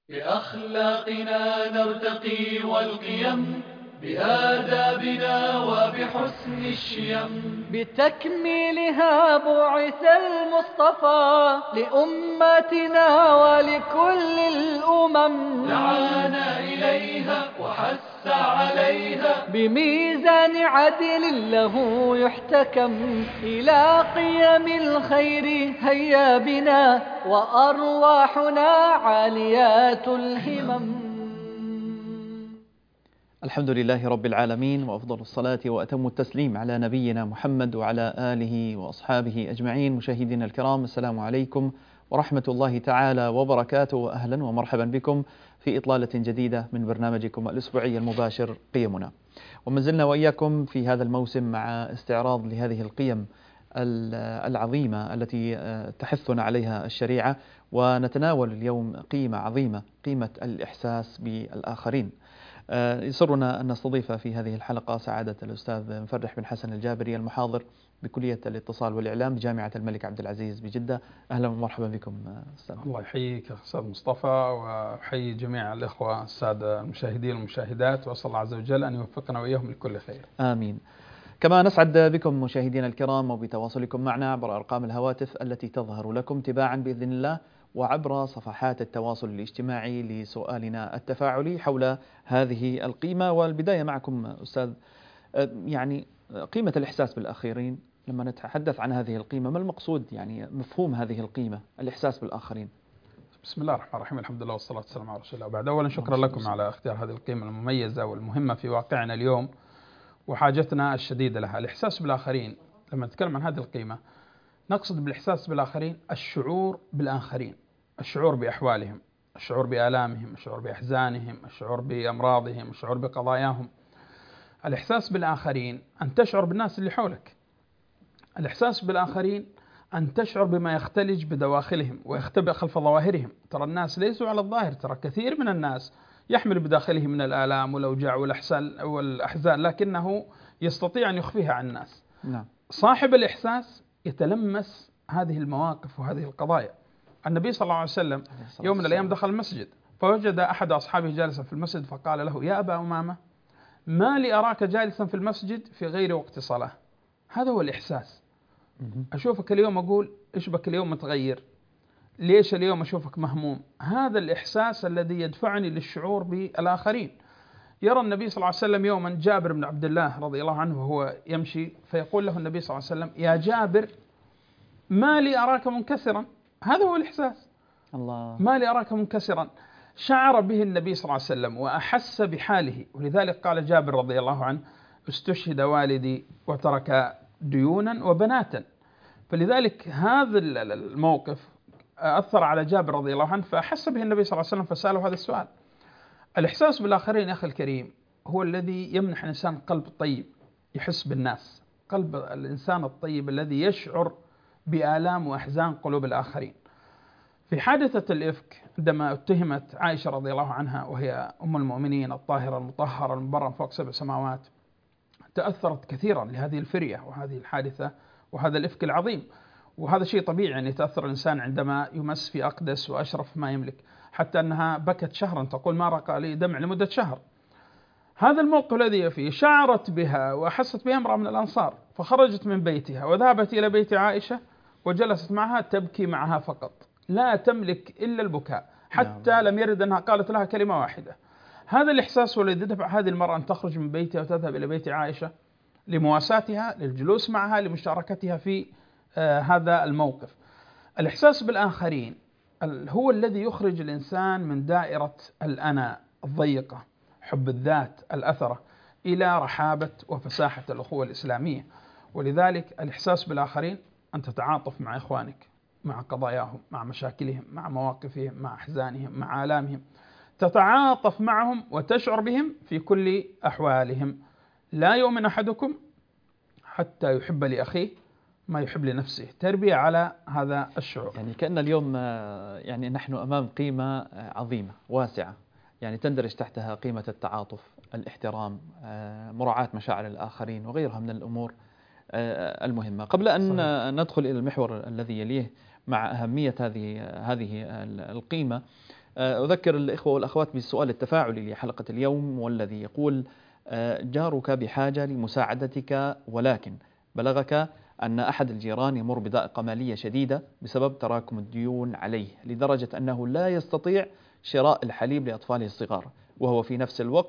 بأخلاقنا نرتقي والقيم، بآدابنا وبحسن الشيم، بتكميلها بعث المصطفى لأمتنا ولكل الأمم، دعانا إليها وحث عليها بميزان عدل له يحتكم، إلى قيم الخير هيا بنا وأرواحنا عاليات الهمم. الحمد لله رب العالمين، وأفضل الصلاة وأتم التسليم على نبينا محمد وعلى آله وأصحابه أجمعين. مشاهدينا الكرام، السلام عليكم ورحمة الله تعالى وبركاته، وأهلا ومرحبا بكم في إطلالة جديدة من برنامجكم الأسبوعي المباشر قيمنا. وما زلنا وإياكم في هذا الموسم مع استعراض لهذه القيم العظيمة التي تحثنا عليها الشريعة، ونتناول اليوم قيمة عظيمة، قيمة الإحساس بالآخرين. يسرنا أن نستضيف في هذه الحلقة سعادة الأستاذ مفرح بن حسن الجابري، المحاضر بكلية الاتصال والإعلام بجامعة الملك عبد العزيز بجدة. أهلا ومرحبا بكم أستاذ. الله يحييك أستاذ مصطفى، وأحيي جميع الإخوة السادة المشاهدين والمشاهدات، وأسأل الله عز وجل أن يوفقنا وإياهم لكل خير. آمين. كما نسعد بكم مشاهدينا الكرام وبتواصلكم معنا عبر أرقام الهواتف التي تظهر لكم تباعا بإذن الله، وعبر صفحات التواصل الاجتماعي لسؤالنا التفاعلي حول هذه القيمة. والبداية معكم أستاذ، يعني قيمة الإحساس بالآخرين. لما نتحدث عن هذه القيمة، ما المقصود، يعني مفهوم هذه القيمة، الإحساس بالآخرين؟ بسم الله الرحمن الرحيم، الحمد لله والصلاة والسلام على رسول الله. وبعد، أولا شكرا لكم على اختيار هذه القيمة المميزة والمهمة في واقعنا اليوم وحاجتنا الشديدة لها. الإحساس بالآخرين، لما نتكلم عن هذه القيمة نقصد بالإحساس بالآخرين الشعور بالآخرين، الشعور بأحوالهم، الشعور بآلامهم، الشعور بأحزانهم، الشعور بأمراضهم، الشعور بقضاياهم. الإحساس بالآخرين أن تشعر بالناس اللي حولك. الإحساس بالآخرين أن تشعر بما يختلج بدواخلهم ويختبئ خلف ظواهرهم. ترى الناس ليسوا على الظاهر، ترى كثير من الناس يحمل بداخله من الآلام والأوجاع والأحزان، لكنه يستطيع أن يخفيها عن الناس. نعم. صاحب الإحساس يتلمس هذه المواقف وهذه القضايا. النبي صلى الله عليه وسلم يوم من الأيام دخل المسجد، فوجد أحد أصحابه جالسا في المسجد، فقال له: يا أبا أمامة، ما لي أراك جالسا في المسجد في غير وقت صلاة؟ هذا هو الإحساس. أشوفك اليوم أقول: إيش بك اليوم متغير؟ ليش اليوم أشوفك مهموم؟ هذا الإحساس الذي يدفعني للشعور بالآخرين. يرى النبي صلى الله عليه وسلم يوما جابر بن عبد الله رضي الله عنه وهو يمشي، فيقول له النبي صلى الله عليه وسلم: يا جابر، ما لي أراك منكسرا. هذا هو الإحساس. الله. ما لي أراك منكسرا. شعر به النبي صلى الله عليه وسلم وأحس بحاله، ولذلك قال جابر رضي الله عنه: استشهد والدي وترك ديونا وبناتا. فلذلك هذا الموقف أثر على جابر رضي الله عنه، فأحس به النبي صلى الله عليه وسلم فسأله هذا السؤال. الإحساس بالآخرين يا أخي الكريم هو الذي يمنح الإنسان قلب طيب يحس بالناس، قلب الإنسان الطيب الذي يشعر بآلام وأحزان قلوب الآخرين. في حادثة الإفك، عندما اتهمت عائشة رضي الله عنها وهي أم المؤمنين الطاهرة المطهرة المبررة فوق 7 سماوات، تأثرت كثيرا لهذه الفرية وهذه الحادثة وهذا الإفك العظيم. وهذا شيء طبيعي أن يتأثر الإنسان عندما يمس في أقدس وأشرف ما يملك، حتى أنها بكت شهرا، تقول: ما رقى لي دمع لمدة شهر. هذا الموقف الذي فيه شعرت بها وأحست بها امرأة من الأنصار، فخرجت من بيتها وذهبت إلى بيت عائشة وجلست معها تبكي معها فقط، لا تملك إلا البكاء، حتى لم يرد أنها قالت لها كلمة واحدة. هذا الإحساس هو الذي دفع هذه المرأة أن تخرج من بيتها وتذهب إلى بيت عائشة لمواساتها، للجلوس معها، لمشاركتها في هذا الموقف. الإحساس بالآخرين هو الذي يخرج الإنسان من دائرة الأنا الضيقة، حب الذات الأثرة، إلى رحابة وفساحة الأخوة الإسلامية. ولذلك الإحساس بالآخرين أن تتعاطف مع إخوانك، مع قضاياهم، مع مشاكلهم، مع مواقفهم، مع أحزانهم، مع آلامهم، تتعاطف معهم وتشعر بهم في كل أحوالهم. لا يؤمن أحدكم حتى يحب لأخيه ما يحب لنفسه. تربية على هذا الشعور. يعني كأن اليوم يعني نحن أمام قيمة عظيمة واسعة، يعني تندرج تحتها قيمة التعاطف، الاحترام، مراعاة مشاعر الآخرين وغيرها من الأمور المهمة. قبل أن ندخل إلى المحور الذي يليه مع أهمية هذه القيمة، أذكر الإخوة والأخوات بالسؤال التفاعلي لحلقة اليوم، والذي يقول: جارك بحاجة لمساعدتك، ولكن بلغك أن أحد الجيران يمر بضائقة مالية شديدة بسبب تراكم الديون عليه، لدرجة أنه لا يستطيع شراء الحليب لأطفاله الصغار، وهو في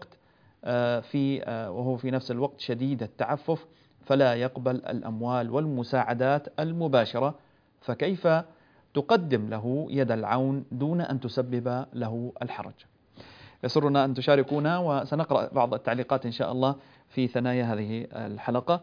نفس الوقت شديد التعفف، فلا يقبل الأموال والمساعدات المباشرة، فكيف تقدم له يد العون دون أن تسبب له الحرج؟ يسرنا أن تشاركونا، وسنقرأ بعض التعليقات إن شاء الله في ثنايا هذه الحلقة.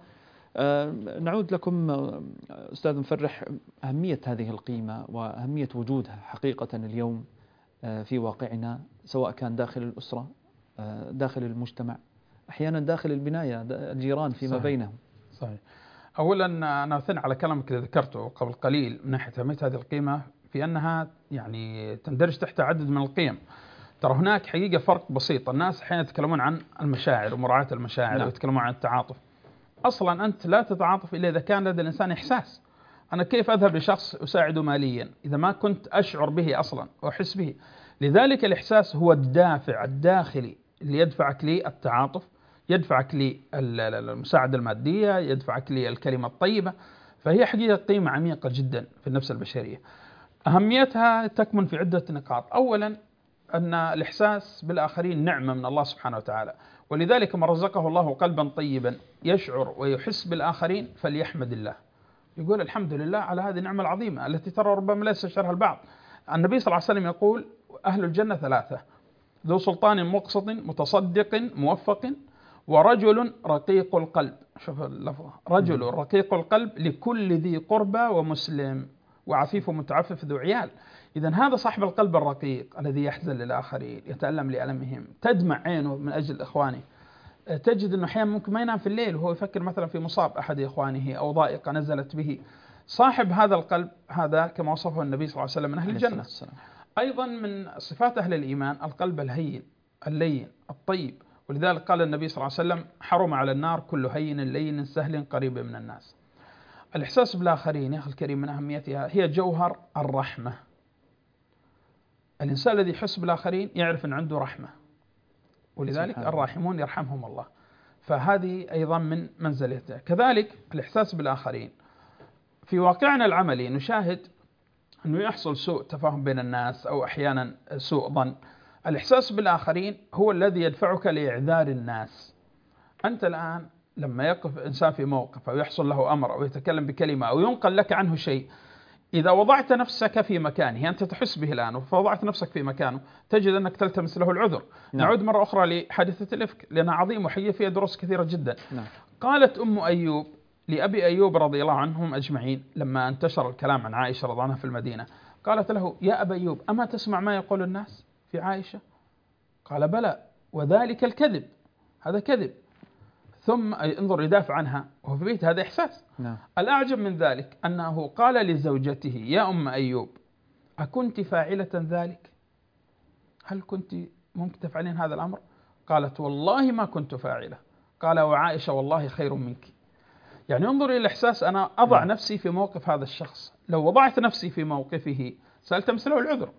نعود لكم أستاذ مفرح، أهمية هذه القيمة وأهمية وجودها حقيقة اليوم في واقعنا، سواء كان داخل الأسرة، داخل المجتمع، أحيانا داخل البناية، الجيران فيما بينهم. صحيح. أولا أنا أثني على كلامك اللي ذكرته قبل قليل من ناحية أهمية هذه القيمة، في أنها يعني تندرج تحت عدد من القيم. ترى هناك حقيقة فرق بسيط. الناس أحيانا يتكلمون عن المشاعر ومراعاة المشاعر، ويتكلمون عن التعاطف. أصلا أنت لا تتعاطف إلا إذا كان لدى الإنسان إحساس. أنا كيف أذهب لشخص أساعده ماليا إذا ما كنت أشعر به أصلا وأحس به؟ لذلك الإحساس هو الدافع الداخلي اللي يدفعك للتعاطف، يدفعك للمساعدة المادية، يدفعك للكلمة الطيبة. فهي حقيقة قيمة عميقة جدا في النفس البشرية. أهميتها تكمن في عدة نقاط. أولا أن الإحساس بالآخرين نعمة من الله سبحانه وتعالى، ولذلك من رزقه الله قلبا طيبا يشعر ويحس بالآخرين فليحمد الله، يقول الحمد لله على هذه النعمة العظيمة التي ترى ربما لا يستشعرها البعض. النبي صلى الله عليه وسلم يقول: أهل الجنة ثلاثة: ذو سلطان مقسط متصدق موفق، ورجل رقيق القلب. شوف اللفظ، رجل رقيق القلب لكل ذي قربى ومسلم، وعفيف متعفف ذو عيال. إذن هذا صاحب القلب الرقيق الذي يحزن للآخرين، يتألم لألمهم، تدمع عينه من أجل إخوانه. تجد أنه أحيانا ممكن ما ينام في الليل وهو يفكر مثلا في مصاب أحد إخوانه أو ضائقة نزلت به. صاحب هذا القلب هذا كما وصفه النبي صلى الله عليه وسلم من أهل الجنة. أيضا من صفات أهل الإيمان القلب الهين اللين الطيب، ولذلك قال النبي صلى الله عليه وسلم: حرم على النار كل هين لين سهل قريب من الناس. الإحساس بالآخرين يا أخي الكريم من أهميتها هي جوهر الرحمة. الإنسان الذي يحس بالآخرين يعرف أن عنده رحمة، ولذلك الراحمون يرحمهم الله. فهذه أيضا من منزلته. كذلك الإحساس بالآخرين في واقعنا العملي نشاهد أنه يحصل سوء تفاهم بين الناس أو أحيانا سوء ظن. الإحساس بالآخرين هو الذي يدفعك لإعذار الناس. أنت الآن لما يقف إنسان في موقف أو يحصل له أمر أو يتكلم بكلمة أو ينقل لك عنه شيء، إذا وضعت نفسك في مكانه، أنت تحس به الآن فوضعت نفسك في مكانه، تجد أنك تلتمس له العذر. نعود مرة أخرى لحادثة الإفك لأنها عظيمة وحقيقة فيها دروس كثيرة جدا. قالت أم أيوب لأبي أيوب رضي الله عنهم أجمعين لما انتشر الكلام عن عائشة رضي الله عنها في المدينة، قالت له: يا أبا أيوب أما تسمع ما يقول الناس في عائشة؟ قال: بلى، وذلك الكذب، هذا كذب. ثم انظر يدافع عنها وهو في بيت، هذا إحساس. الأعجب من ذلك أنه قال لزوجته: يا أم أيوب أكنت فاعلة ذلك؟ هل كنت ممكن تفعلين هذا الأمر؟ قالت: والله ما كنت فاعلة. قال: وعائشة والله خير منك. يعني انظر إلى الإحساس، أنا أضع نفسي في موقف هذا الشخص، لو وضعت نفسي في موقفه سألتمس له العذر.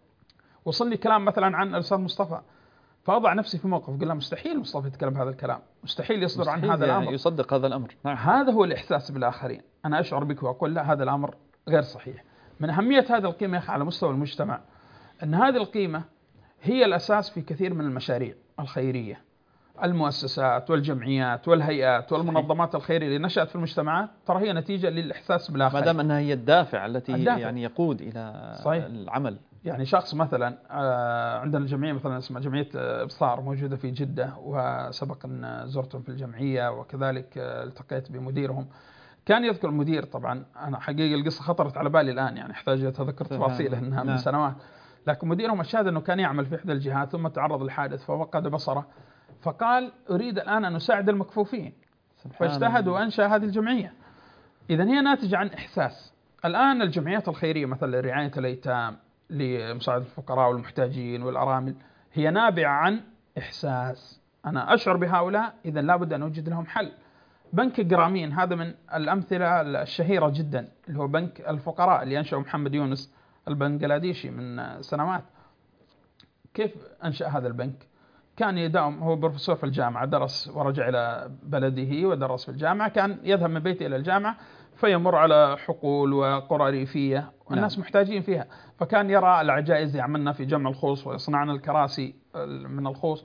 وصلني كلام مثلا عن الأستاذ مصطفى، فأضع نفسي في موقف، قل له مستحيل مصطفى يتكلم هذا الكلام، مستحيل يصدر عن هذا الأمر، يصدق هذا الأمر. هذا هو الإحساس بالآخرين. أنا أشعر بك وأقول لا، هذا الأمر غير صحيح. من أهمية هذه القيمة على مستوى المجتمع أن هذه القيمة هي الأساس في كثير من المشاريع الخيرية، المؤسسات والجمعيات والهيئات والمنظمات الخيرية اللي نشأت في المجتمعات، ترى هي نتيجة للإحساس بالآخرين، ما دام أنها هي الدافع التي يعني يقود إلى صحيح. العمل. يعني شخص مثلا عندنا جمعية مثلا اسمها جمعية إبصار موجودة في جدة، وسبق أن زرتهم في الجمعية وكذلك التقيت بمديرهم. كان يذكر المدير، طبعا أنا حقيقة القصة خطرت على بالي الآن، يعني أحتاج أتذكر تفاصيلها أنها من سنوات، لكن مديرهم أشهد أنه كان يعمل في إحدى الجهات ثم تعرض للحادث ففقد بصره، فقال أريد الآن أن أساعد المكفوفين، فاجتهد وأنشأ هذه الجمعية. إذن هي ناتجة عن إحساس. الآن الجمعيات الخيرية مثلا لرعاية الأيتام، لمساعدة الفقراء والمحتاجين والأرامل، هي نابعة عن إحساس. أنا أشعر بهؤلاء، إذن لابد أن أوجد لهم حل. بنك جرامين هذا من الأمثلة الشهيرة جدا، اللي هو بنك الفقراء اللي أنشأه محمد يونس البنغلاديشي من سنوات. كيف أنشأ هذا البنك؟ كان يداوم، هو بروفيسور في الجامعة، درس ورجع إلى بلده ودرس في الجامعة، كان يذهب من بيته إلى الجامعة فيمر على حقول وقرى ريفية والناس محتاجين فيها، فكان يرى العجائز يعملنا في جمع الخوص ويصنعن الكراسي من الخوص،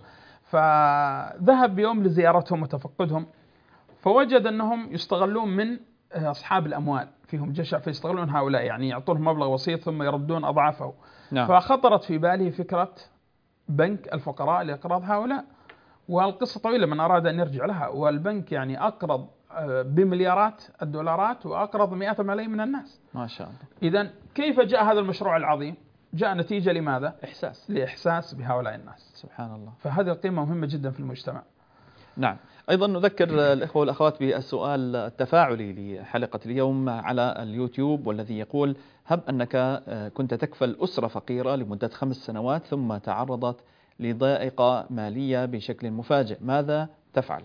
فذهب بيوم لزيارتهم وتفقدهم، فوجد أنهم يستغلون من أصحاب الأموال، فيهم جشع فيستغلون هؤلاء، يعني يعطونهم مبلغ بسيط ثم يردون أضعافه. فخطرت في باله فكرة بنك الفقراء لإقراض هؤلاء، والقصة طويلة من أراد أن يرجع لها. والبنك يعني أقرض بمليارات الدولارات وأقرض مئات الملايين من الناس. ما شاء الله. إذن كيف جاء هذا المشروع العظيم؟ جاء نتيجة لماذا؟ لإحساس بهؤلاء الناس. سبحان الله. فهذه القيمة مهمة جدا في المجتمع. نعم. أيضا نذكر الإخوة والأخوات بالسؤال التفاعلي لحلقة اليوم على اليوتيوب، والذي يقول: هب أنك كنت تكفل أسرة فقيرة لمدة 5 سنوات ثم تعرضت لضائقة مالية بشكل مفاجئ، ماذا تفعل؟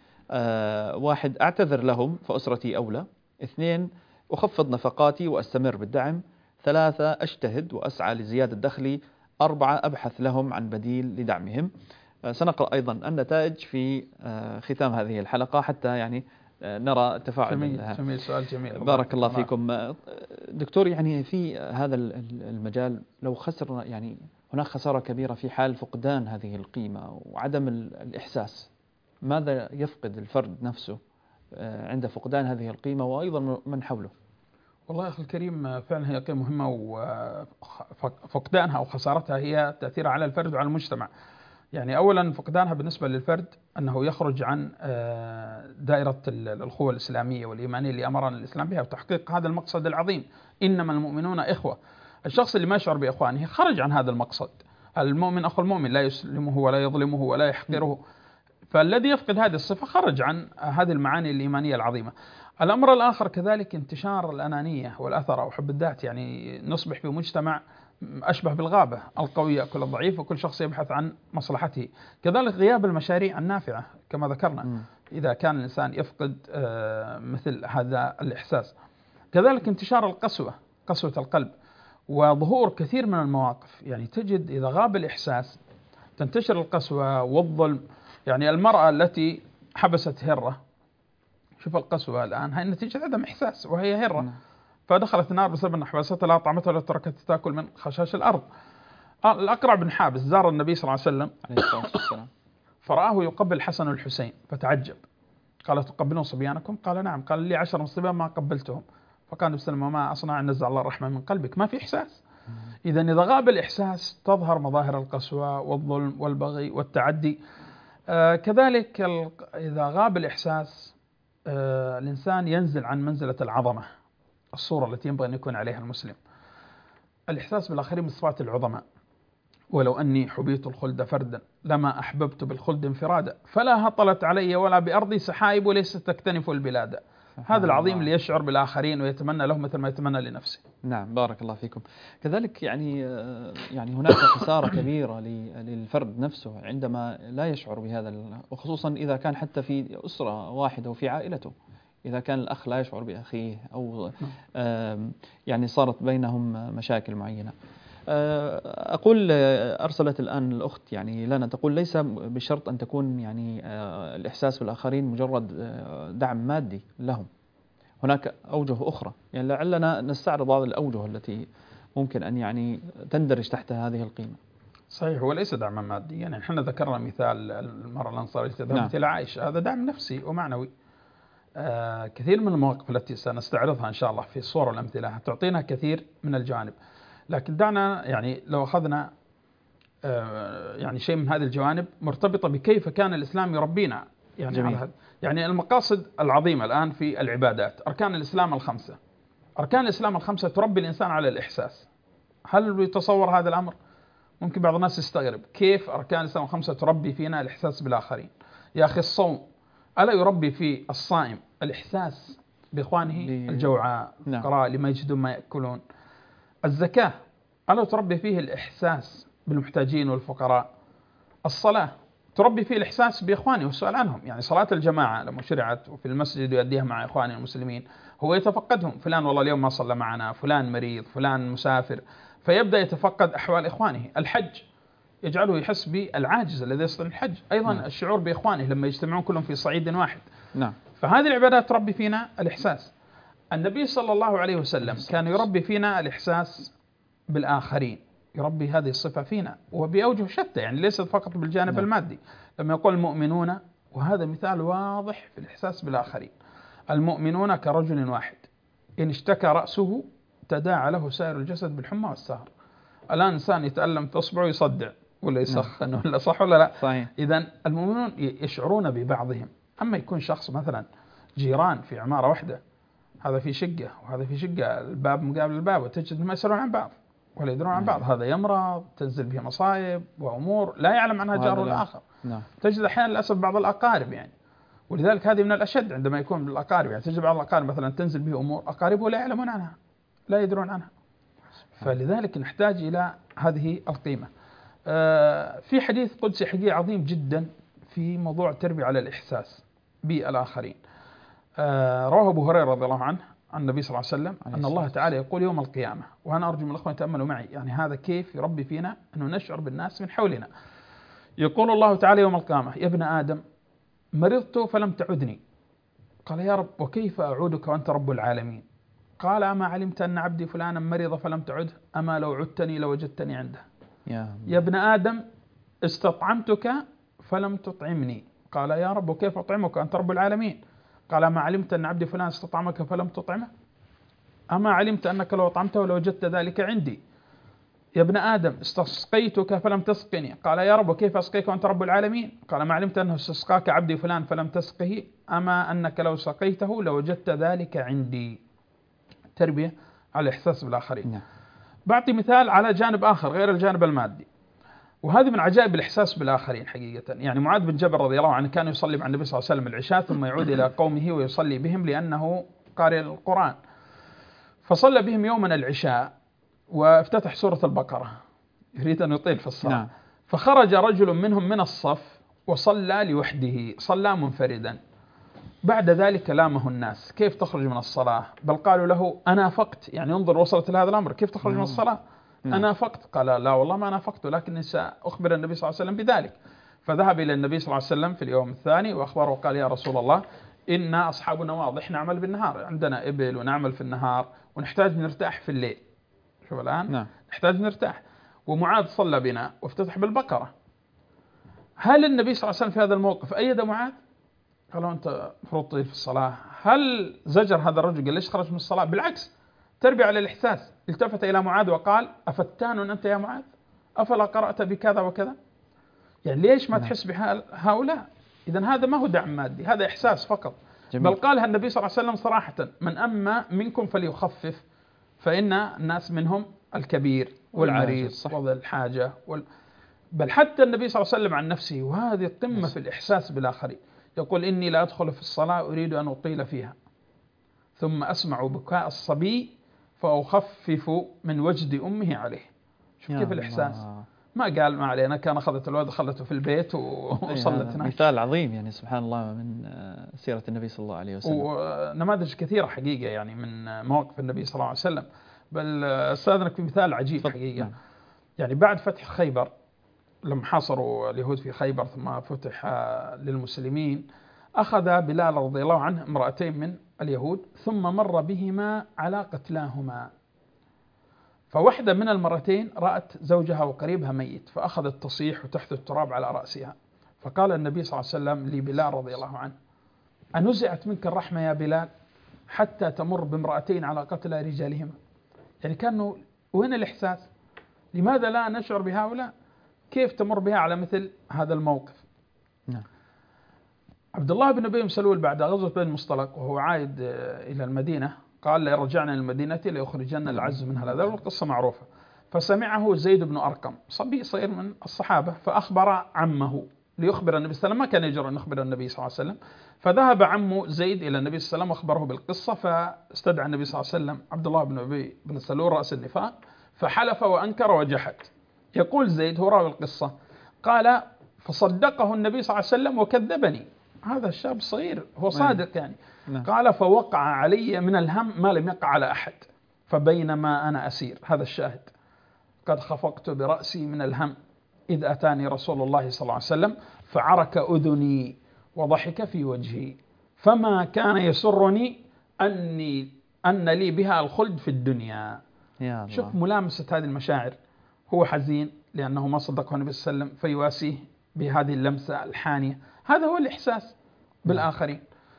1: أعتذر لهم فأسرتي أولى. 2: أخفض نفقاتي وأستمر بالدعم. 3: أجتهد وأسعى لزيادة دخلي. 4: أبحث لهم عن بديل لدعمهم. سنقرأ أيضا النتائج في ختام هذه الحلقة حتى يعني نرى تفاعل. جميل، سؤال جميل. بارك الله فيكم. دكتور، يعني في هذا المجال لو خسر، يعني هناك خسارة كبيرة في حال فقدان هذه القيمة وعدم الإحساس، ماذا يفقد الفرد نفسه عند فقدان هذه القيمة وأيضا من حوله؟ والله أخي الكريم، فعلا هي قيمة مهمة، وفقدانها أو خسارتها هي تأثيرها على الفرد وعلى المجتمع. يعني أولا فقدانها بالنسبة للفرد أنه يخرج عن دائرة الأخوة الإسلامية والإيمانية اللي أمرنا الإسلام بها، وتحقيق هذا المقصد العظيم، إنما المؤمنون إخوة. الشخص اللي ما يشعر بإخوانه خرج عن هذا المقصد. المؤمن أخو المؤمن، لا يسلمه ولا يظلمه ولا يحقره. فالذي يفقد هذه الصفة خرج عن هذه المعاني الإيمانية العظيمة. الأمر الآخر كذلك انتشار الأنانية والأثر وحب الذات، يعني نصبح في مجتمع أشبه بالغابة، القوي يأكل الضعيف وكل شخص يبحث عن مصلحته. كذلك غياب المشاريع النافعة كما ذكرنا إذا كان الإنسان يفقد مثل هذا الإحساس. كذلك انتشار القسوة، قسوة القلب، وظهور كثير من المواقف. يعني تجد إذا غاب الإحساس تنتشر القسوة والظلم. يعني المرأة التي حبست هرة، شوف القسوة الآن هي نتيجة عدم إحساس، وهي هرة فدخلت النار بسبب أن حبستها، لا طعمتها ولا تركتها تأكل من خشاش الأرض. الأقرع بن حابس زار النبي صلى الله عليه وسلم فرآه يقبل الحسن والحسين فتعجب، قال: تقبلون صبيانكم؟ قال: نعم. قال: لي 10 صبيان ما قبلتهم. فقال النبي صلى الله عليه وسلم: ما أصنع أن نزع الله الرحمة من قلبك؟ ما في إحساس. إذن إذا غاب الإحساس تظهر مظاهر القسوة والظلم والبغي والتعدي. كذلك إذا غاب الإحساس الإنسان ينزل عن منزلة العظمة، الصورة التي ينبغي أن يكون عليها المسلم. الإحساس بالآخرين من صفات العظماء. ولو أني حبيت الخلد فردا لما أحببت بالخلد انفرادا، فلا هطلت علي ولا بأرضي سحائب وليست تكتنف البلاد. هذا العظيم اللي يشعر بالآخرين ويتمنى لهم مثل ما يتمنى لنفسه. نعم، بارك الله فيكم. كذلك يعني هناك خسارة كبيرة للفرد نفسه عندما لا يشعر بهذا، وخصوصا إذا كان حتى في أسرة واحدة وفي عائلته، إذا كان الأخ لا يشعر بأخيه أو يعني صارت بينهم مشاكل معينة. أقول أرسلت الآن الأخت يعني لنا تقول: ليس بشرط أن تكون يعني الإحساس بالآخرين مجرد دعم مادي لهم، هناك أوجه أخرى. يعني لعلنا نستعرض بعض الأوجه التي ممكن أن يعني تندرج تحت هذه القيمة. صحيح، هو ليس دعما مادي. يعني نحن ذكرنا مثال المرأة الأنصارية ذهبت إلى عائشة، هذا دعم نفسي ومعنوي. كثير من المواقف التي سنستعرضها إن شاء الله في الصور والأمثلة تعطينا كثير من الجوانب. لكن دعنا يعني لو أخذنا يعني شيء من هذه الجوانب مرتبطة بكيف كان الإسلام يربينا. يعني على هذا، يعني المقاصد العظيمة الآن في العبادات، أركان الإسلام الخمسة. أركان الإسلام الخمسة تربي الإنسان على الإحساس. هل يتصور هذا الأمر؟ ممكن بعض الناس يستغرب كيف أركان الإسلام الخمسة تربي فينا الإحساس بالآخرين. يا أخي الصوم ألا يربي في الصائم الإحساس بإخوانه الجوعاء الفقراء لما يجدون ما يأكلون؟ الزكاة ألا تربي فيه الإحساس بالمحتاجين والفقراء؟ الصلاة تربي فيه الإحساس بإخوانه والسؤال عنهم. يعني صلاة الجماعة لما شرعت وفي المسجد يؤديها مع إخوانه المسلمين هو يتفقدهم، فلان والله اليوم ما صلى معنا، فلان مريض، فلان مسافر، فيبدأ يتفقد أحوال إخوانه. الحج يجعله يحس بالعاجز الذي يستطيع الحج. أيضا الشعور بإخوانه لما يجتمعون كلهم في صعيد واحد. نعم. فهذه العبادات تربي فينا الإحساس. النبي صلى الله عليه وسلم كان يربي فينا الإحساس بالآخرين، يربي هذه الصفة فينا وبأوجه شتى، يعني ليست فقط بالجانب المادي. لما يقول المؤمنون، وهذا مثال واضح في الإحساس بالآخرين، المؤمنون كرجل واحد إن اشتكى رأسه تداعى له سائر الجسد بالحمى والسهر. الآن إنسان يتألم في إصبعه يصدع ولا يسخن ولا صح ولا لا؟ صحيح. إذن المؤمنون يشعرون ببعضهم. أما يكون شخص مثلا جيران في عمارة واحدة، هذا في شقة وهذا في شقة، الباب مقابل الباب، وتجد ما يسألون عن بعض ولا يدرون عن بعض، هذا يمرض تنزل به مصائب وأمور لا يعلم عنها جاره الآخر. تجد أحيانا للأسف بعض الأقارب يعني، ولذلك هذه من الأشد عندما يكون بالأقارب، يعني تجد بعض الأقارب مثلا تنزل به أمور أقاربه لا يعلمون عنها، لا يدرون عنها. فلذلك نحتاج إلى هذه القيمة. في حديث قدسي حقيقي عظيم جدا في موضوع التربية على الإحساس بالآخرين. رواه أبو هريرة رضي الله عنه عن النبي صلى الله عليه وسلم أن الله تعالى يقول يوم القيامة، وأنا أرجو من الأخوة يتأملوا معي، يعني هذا كيف يربي فينا أنه نشعر بالناس من حولنا. يقول الله تعالى يوم القيامة: يا ابن آدم مرضت فلم تعدني. قال: يا رب وكيف أعودك وأنت رب العالمين؟ قال: أما علمت أن عبدي فلانا مرض فلم تعده؟ أما لو عدتني لوجدتني عنده. يا ابن آدم استطعمتك فلم تطعمني. قال: يا رب وكيف أطعمك وأنت رب العالمين؟ قال: أما علمت أن عبدي فلان استطعمك فلم تطعمه؟ أما علمت أنك لو أطعمته لوجدت ذلك عندي؟ يا ابن آدم استسقيتك فلم تسقني. قال: يا رب وكيف أسقيك وأنت رب العالمين؟ قال: ما علمت أنه استسقاك عبدي فلان فلم تسقه؟ أما أنك لو سقيته لوجدت ذلك عندي. تربية على الإحساس بالآخرين. بعطي مثال على جانب آخر غير الجانب المادي، وهذه من عجائب الإحساس بالآخرين حقيقة. يعني معاذ بن جبل رضي الله عنه كان يصلي مع النبي صلى الله عليه وسلم العشاء ثم يعود إلى قومه ويصلي بهم لأنه قارئ القرآن. فصلى بهم يوما العشاء وافتتح سورة البقرة يريد أن يطيل في الصلاة. فخرج رجل منهم من الصف وصلى لوحده، صلى منفردا. بعد ذلك لامه الناس: كيف تخرج من الصلاة؟ بل قالوا له: أنا فقت. يعني انظر وصلت لهذا الأمر، كيف تخرج من الصلاة؟ أنا فقت. قال: لا والله ما أنا فقت، ولكني سأخبر النبي صلى الله عليه وسلم بذلك. فذهب إلى النبي صلى الله عليه وسلم في اليوم الثاني وأخبره وقال: يا رسول الله إن أصحاب نواضح نعمل بالنهار، عندنا إبل ونعمل في النهار ونحتاج نرتاح في الليل. شوف الآن نحتاج نرتاح، ومعاذ صلى بنا وافتتح بالبقرة. هل النبي صلى الله عليه وسلم في هذا الموقف أيد معاذ؟ قالوا: أنت مفروض تطيل في الصلاة. هل زجر هذا الرجل قال ليش خرج من الصلاة؟ بالعكس، تربية على الإحساس. التفت إلى معاذ وقال: أفتان أنت يا معاذ؟ أفلا قرأت بكذا وكذا؟ يعني ليش ما تحس بهؤلاء؟ إذن هذا ما هو دعم مادي، هذا إحساس فقط. جميل. بل قالها النبي صلى الله عليه وسلم صراحة: من أما منكم فليخفف فإن الناس منهم الكبير والعريض وذا الحاجة بل حتى النبي صلى الله عليه وسلم عن نفسه، وهذه قمة في الإحساس بالآخرين، يقول: إني لا أدخل في الصلاة أريد أن أطيل فيها ثم أسمع بكاء الصبي فأخفف من وجد أمه عليه. شوف كيف الإحساس. ما قال ما علينا، كان أخذت الولد خلته في البيت وصلت هناك. مثال عظيم يعني سبحان الله من سيرة النبي صلى الله عليه وسلم، ونماذج كثيرة حقيقة يعني من مواقف النبي صلى الله عليه وسلم. بل أستاذنك في مثال عجيب حقيقة. يعني بعد فتح خيبر، لما حاصروا اليهود في خيبر ثم فتح للمسلمين، أخذ بلال رضي الله عنه امرأتين من اليهود ثم مر بهما على قتلاهما. فواحدة من المرتين رأت زوجها وقريبها ميت فأخذت تصيح وتحت التراب على رأسها. فقال النبي صلى الله عليه وسلم لبلال رضي الله عنه: أنزعت منك الرحمة يا بلال حتى تمر بامرأتين على قتل رجالهما؟ يعني كانوا وين الإحساس؟ لماذا لا نشعر بهؤلاء؟ كيف تمر بها على مثل هذا الموقف؟ عبد الله بن أبي سلول بعد غزوة بني المصطلق وهو عائد إلى المدينة قال: لئن رجعنا إلى المدينة ليخرجن العز منها الأذل، والقصة معروفة. فسمعه زيد بن أرقم صبي صغير من الصحابة فأخبر عمه ليخبر النبي صلى الله عليه وسلم، ما كان يجرؤ أن يخبر النبي صلى الله عليه وسلم. فذهب عمه زيد إلى النبي صلى الله عليه وسلم وأخبره بالقصة، فاستدعى النبي صلى الله عليه وسلم عبد الله بن أبي بن سلول رأس النفاق فحلف وأنكر وجحد. يقول زيد هو راوي القصة قال: فصدقه النبي صلى الله عليه وسلم وكذبني. هذا الشاب صغير هو صادق يعني. قال: فوقع علي من الهم ما لم يقع على أحد، فبينما أنا أسير، هذا الشاهد، قد خفقت برأسي من الهم إذ أتاني رسول الله صلى الله عليه وسلم فعرك أذني وضحك في وجهي فما كان يسرني أن لي بها الخلد في الدنيا. يا الله. شوف ملامسة هذه المشاعر، هو حزين لأنه ما صدقه النبي صلى الله عليه وسلم فيواسيه بهذه اللمسة الحانية. هذا هو الإحساس بالآخرين.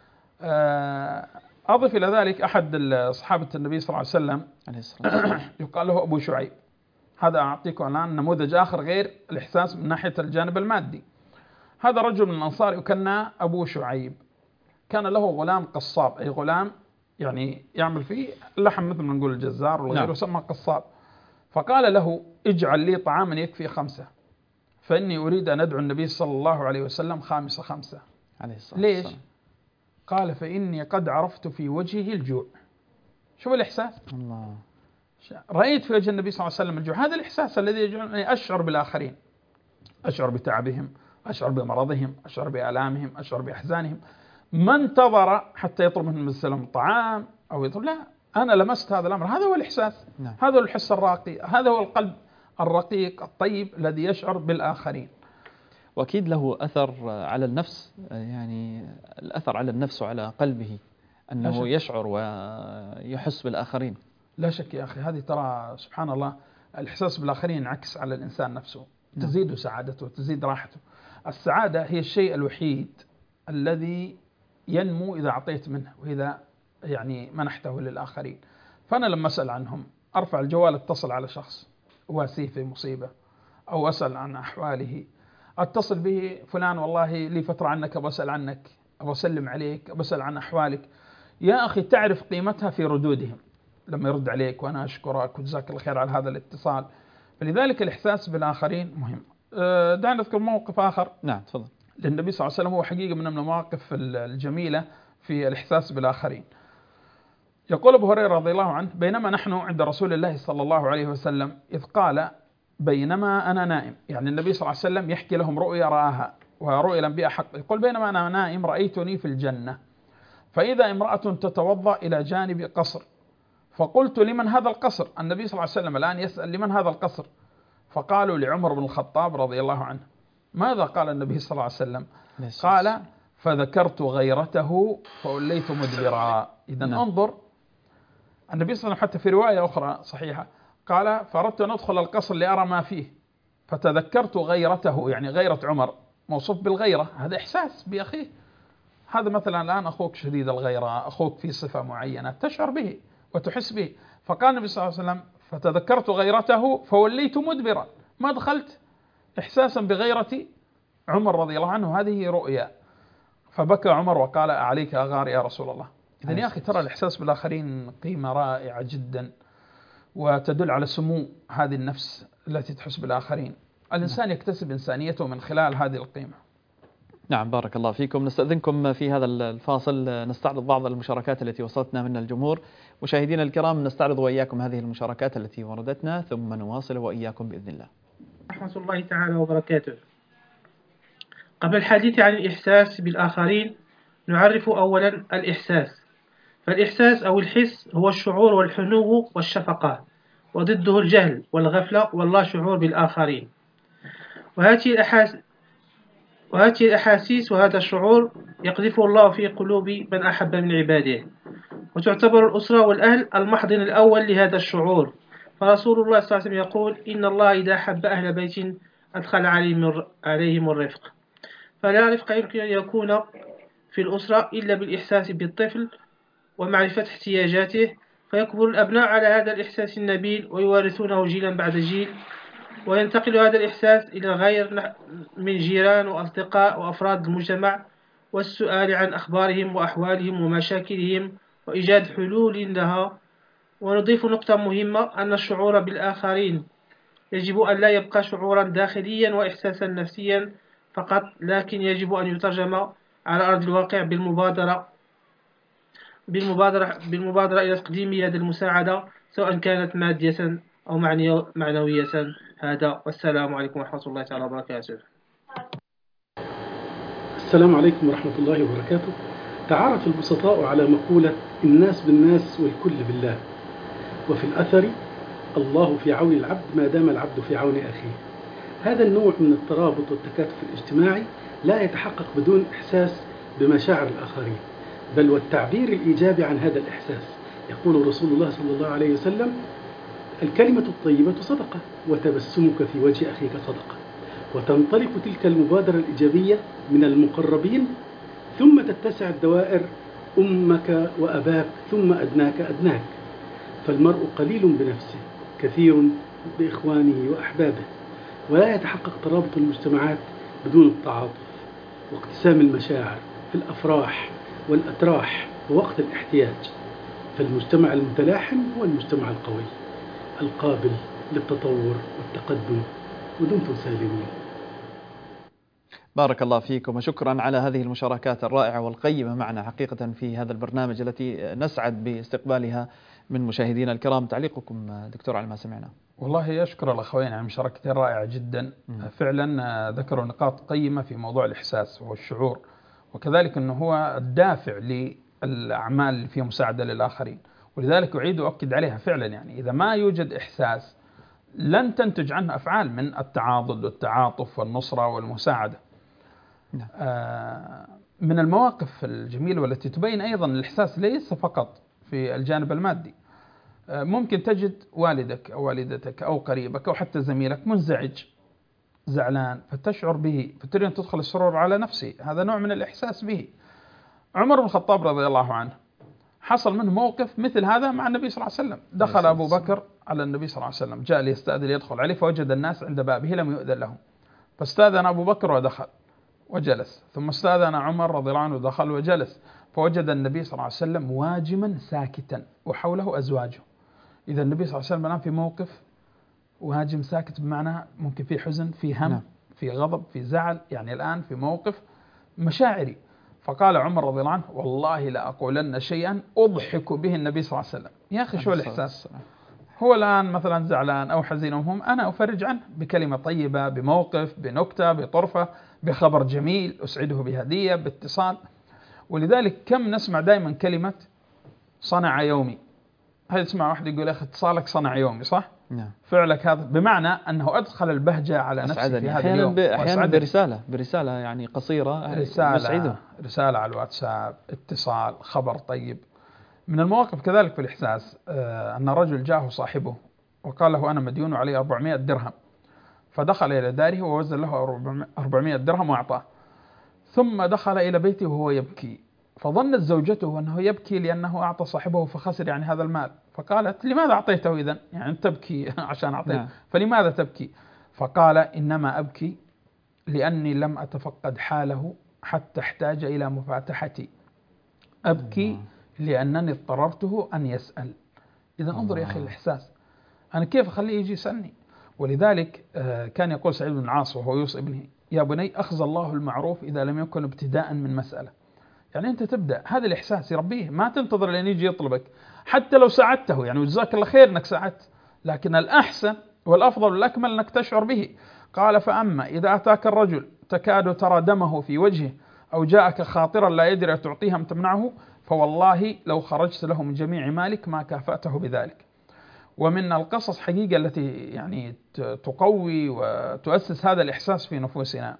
أضف إلى ذلك أحد صحابة النبي صلى الله عليه وسلم يقال له أبو شعيب. هذا أعطيكم الآن نموذج آخر غير الإحساس من ناحية الجانب المادي. هذا رجل من الأنصار يكنى أبو شعيب، كان له غلام قصاب، أي غلام يعني يعمل فيه اللحم مثل ما نقول الجزار والغير، يسمى قصاب. فقال له اجعل لي طعاما يكفي 5 فإني أريد أن أدعو النبي صلى الله عليه وسلم 5 عليه الصلاة ليش؟ والسلام. قال فإني قد عرفت في وجهه الجوع. شوف الإحساس، الله. رأيت في وجه النبي صلى الله عليه وسلم الجوع. هذا الإحساس الذي يجعلني أشعر بالآخرين، أشعر بتعبهم، أشعر بمرضهم، أشعر بآلامهم، أشعر بأحزانهم. ما انتظر حتى يطلب منهم السلام طعام أو يطلب، لا، أنا لمست هذا الأمر. هذا هو الإحساس. نعم. هذا هو الحس الراقي، هذا هو القلب الرقيق الطيب الذي يشعر بالآخرين. وأكيد له أثر على النفس، يعني الأثر على النفس وعلى قلبه أنه يشعر ويحس بالآخرين. لا شك يا أخي، هذه ترى سبحان الله الإحساس بالآخرين ينعكس على الإنسان نفسه، تزيد سعادته، تزيد راحته. السعادة هي الشيء الوحيد الذي ينمو إذا أعطيت منه وإذا يعني منحته للآخرين. فأنا لما أسأل عنهم أرفع الجوال اتصل على شخص واسيه في مصيبة أو أسأل عن أحواله، أتصل به فلان والله لي فترة عنك بسأل عنك، أسلم عليك، بسأل عن أحوالك. يا أخي تعرف قيمتها في ردودهم لما يرد عليك، وأنا أشكرك وجزاك الله خير على هذا الاتصال. فلذلك الإحساس بالآخرين مهم. دعنا نذكر موقف آخر. نعم تفضل. للنبي صلى الله عليه وسلم هو حقيقة من المواقف الجميلة في الإحساس بالآخرين. يقول أبو هريرة رضي الله عنه بينما نحن عند رسول الله صلى الله عليه وسلم إذ قال بينما أنا نائم، يعني النبي صلى الله عليه وسلم يحكي لهم رؤيا رآها ورؤيا الأنبياء حق. يقول بينما أنا نائم رأيتني في الجنة فإذا امرأة تتوضأ إلى جانب قصر فقلت لمن هذا القصر؟ النبي صلى الله عليه وسلم الآن يسأل لمن هذا القصر؟ فقالوا لعمر بن الخطاب رضي الله عنه. ماذا قال النبي صلى الله عليه وسلم؟ قال فذكرت غيرته فوليت مدبرا. إذن انظر النبي صلى الله عليه وسلم حتى في رواية أخرى صحيحة قال فأردت أن أدخل القصر لأرى ما فيه فتذكرت غيرته، يعني غيرة عمر موصوف بالغيرة، هذا إحساس بأخيه. هذا مثلا الآن أخوك شديد الغيرة، أخوك في صفة معينة تشعر به وتحس به. فقال النبي صلى الله عليه وسلم فتذكرت غيرته فوليت مدبرا، ما دخلت إحساسا بغيرة عمر رضي الله عنه. هذه رؤيا. فبكى عمر وقال أعليك أغار يا رسول الله. إذن يا أخي ترى الإحساس بالآخرين قيمة رائعة جدا وتدل على سمو هذه النفس التي تحس بالآخرين. الإنسان يكتسب إنسانيته من خلال هذه القيمة. نعم بارك الله فيكم. نستأذنكم في هذا الفاصل نستعرض بعض المشاركات التي وصلتنا من الجمهور. مشاهدينا الكرام نستعرض وإياكم هذه المشاركات التي وردتنا ثم نواصل وإياكم بإذن الله. رحمة الله تعالى وبركاته. قبل الحديث عن الإحساس بالآخرين نعرف أولا الإحساس. فالإحساس أو الحس هو الشعور والحنو والشفقة، وضده الجهل والغفلة واللا شعور بالآخرين. وهذه الأحاسيس وهذا الشعور يقذفه الله في قلوب من أحب من عباده، وتعتبر الأسرة والأهل المحضن الأول لهذا الشعور. فرسول الله صلى الله عليه وسلم يقول إن الله إذا أحب أهل بيت أدخل عليهم الرفق. فلا رفق يمكن أن يكون في الأسرة إلا بالإحساس بالطفل ومعرفة احتياجاته، فيكبر الأبناء على هذا الإحساس النبيل ويوارثونه جيلا بعد جيل، وينتقل هذا الإحساس إلى غير من جيران وأصدقاء وأفراد المجتمع، والسؤال عن أخبارهم وأحوالهم ومشاكلهم وإيجاد حلول لها. ونضيف نقطة مهمة أن الشعور بالآخرين يجب أن لا يبقى شعورا داخليا وإحساسا نفسيا فقط، لكن يجب أن يترجم على أرض الواقع بالمبادرة إلى تقديم يد المساعدة سواء كانت مادية أو معنوية. هذا والسلام عليكم ورحمة الله تعالى وبركاته. السلام عليكم ورحمة الله وبركاته. تعارف البسطاء على مقولة الناس بالناس والكل بالله، وفي الأثر الله في عون العبد ما دام العبد في عون أخيه. هذا النوع من الترابط والتكاتف الاجتماعي لا يتحقق بدون إحساس بمشاعر الآخرين، بل والتعبير الإيجابي عن هذا الإحساس. يقول رسول الله صلى الله عليه وسلم: الكلمة الطيبة صدقة، وتبسمك في وجه أخيك صدقة. وتنطلق تلك المبادرة الإيجابية من المقربين، ثم تتسع الدوائر: أمك وأباك، ثم أدناك أدناك. فالمرء قليل بنفسه كثير بإخوانه وأحبابه، ولا يتحقق ترابط المجتمعات بدون التعاطف واقتسام المشاعر في الأفراح والأتراح ووقت الاحتياج. فالمجتمع المتلاحم هو المجتمع القوي القابل للتطور والتقدم. ودمتم سالمين. بارك الله فيكم، وشكرا على هذه المشاركات الرائعة والقيمة معنا حقيقة في هذا البرنامج التي نسعد باستقبالها من مشاهدينا الكرام. تعليقكم دكتور على ما سمعنا؟ والله أشكر الأخوين على مشاركتين رائعة جدا. فعلا ذكروا نقاط قيمة في موضوع الإحساس والشعور، وكذلك أنه هو الدافع للأعمال في مساعدة للآخرين. ولذلك أعيد وأؤكد عليها فعلا، يعني إذا ما يوجد إحساس لن تنتج عنه أفعال من التعاضد والتعاطف والنصرة والمساعدة. من المواقف الجميلة والتي تبين أيضا الإحساس ليس فقط في الجانب المادي. ممكن تجد والدك أو والدتك أو قريبك أو حتى زميلك منزعج زعلان، فتشعر به، فتريد أن تدخل السرور على نفسه، هذا نوع من الإحساس به. عمر بن الخطاب رضي الله عنه حصل منه موقف مثل هذا مع النبي صلى الله عليه وسلم. دخل أبو بكر على النبي صلى الله عليه وسلم، جاء ليستأذن يدخل عليه، فوجد الناس عند بابه لم يؤذن لهم، فاستأذن أبو بكر ودخل وجلس، ثم استأذن عمر رضي الله عنه ودخل وجلس، فوجد النبي صلى الله عليه وسلم واجما ساكتا وحوله أزواجه. إذا النبي صلى الله عليه وسلم الآن في موقف وهاجم ساكت، بمعنى ممكن في حزن، في هم، في غضب، في زعل، يعني الآن في موقف مشاعري. فقال عمر رضي الله عنه: والله لا أقولن شيئا أضحك به النبي صلى الله عليه وسلم. يا أخي شو الإحساس؟ هو الآن مثلا زعلان أو حزين وهم، أنا أفرج عنه بكلمة طيبة، بموقف، بنكتة، بطرفة، بخبر جميل، أسعده بهدية، باتصال. ولذلك كم نسمع دائما كلمة صنع يومي. هل تسمع واحد يقول: أخي اتصالك صنع يومي، صح؟ نعم. فعلك هذا بمعنى أنه أدخل البهجة على نفسه في هذا اليوم. أحيانا برسالة يعني قصيرة، رسالة على الواتساب، اتصال، خبر طيب. من المواقف كذلك في الإحساس أن رجل جاءه صاحبه وقال له: أنا مديون عليه 400 درهم. فدخل إلى داره ووزن له 400 درهم وأعطاه، ثم دخل إلى بيته وهو يبكي، فظنت زوجته أنه يبكي لأنه أعطى صاحبه فخسر يعني هذا المال. فقالت: لماذا أعطيته إذن؟ يعني أنت تبكي عشان أعطيته، فلماذا تبكي؟ فقال: إنما أبكي لأني لم أتفقد حاله حتى احتاج إلى مفاتحتي، أبكي لأنني اضطررته أن يسأل. إذا انظر يا أخي الإحساس، أنا كيف أخليه يجي يسألني؟ ولذلك كان يقول سعيد بن العاص وهو يوصي ابنه: يا بني أخذ الله المعروف إذا لم يكن ابتداء من مسألة. يعني أنت تبدأ هذا الإحساس يربيه، ما تنتظر لأن يجي يطلبك، حتى لو ساعدته يعني وجزاك الله خير أنك ساعدت، لكن الأحسن والأفضل والأكمل أنك تشعر به. قال: فأما إذا أتاك الرجل تكاد ترى دمه في وجهه، أو جاءك خاطرا لا يدري تعطيه أم تمنعه، فوالله لو خرجت له من جميع مالك ما كافأته بذلك. ومن القصص حقيقة التي يعني تقوي وتؤسس هذا الإحساس في نفوسنا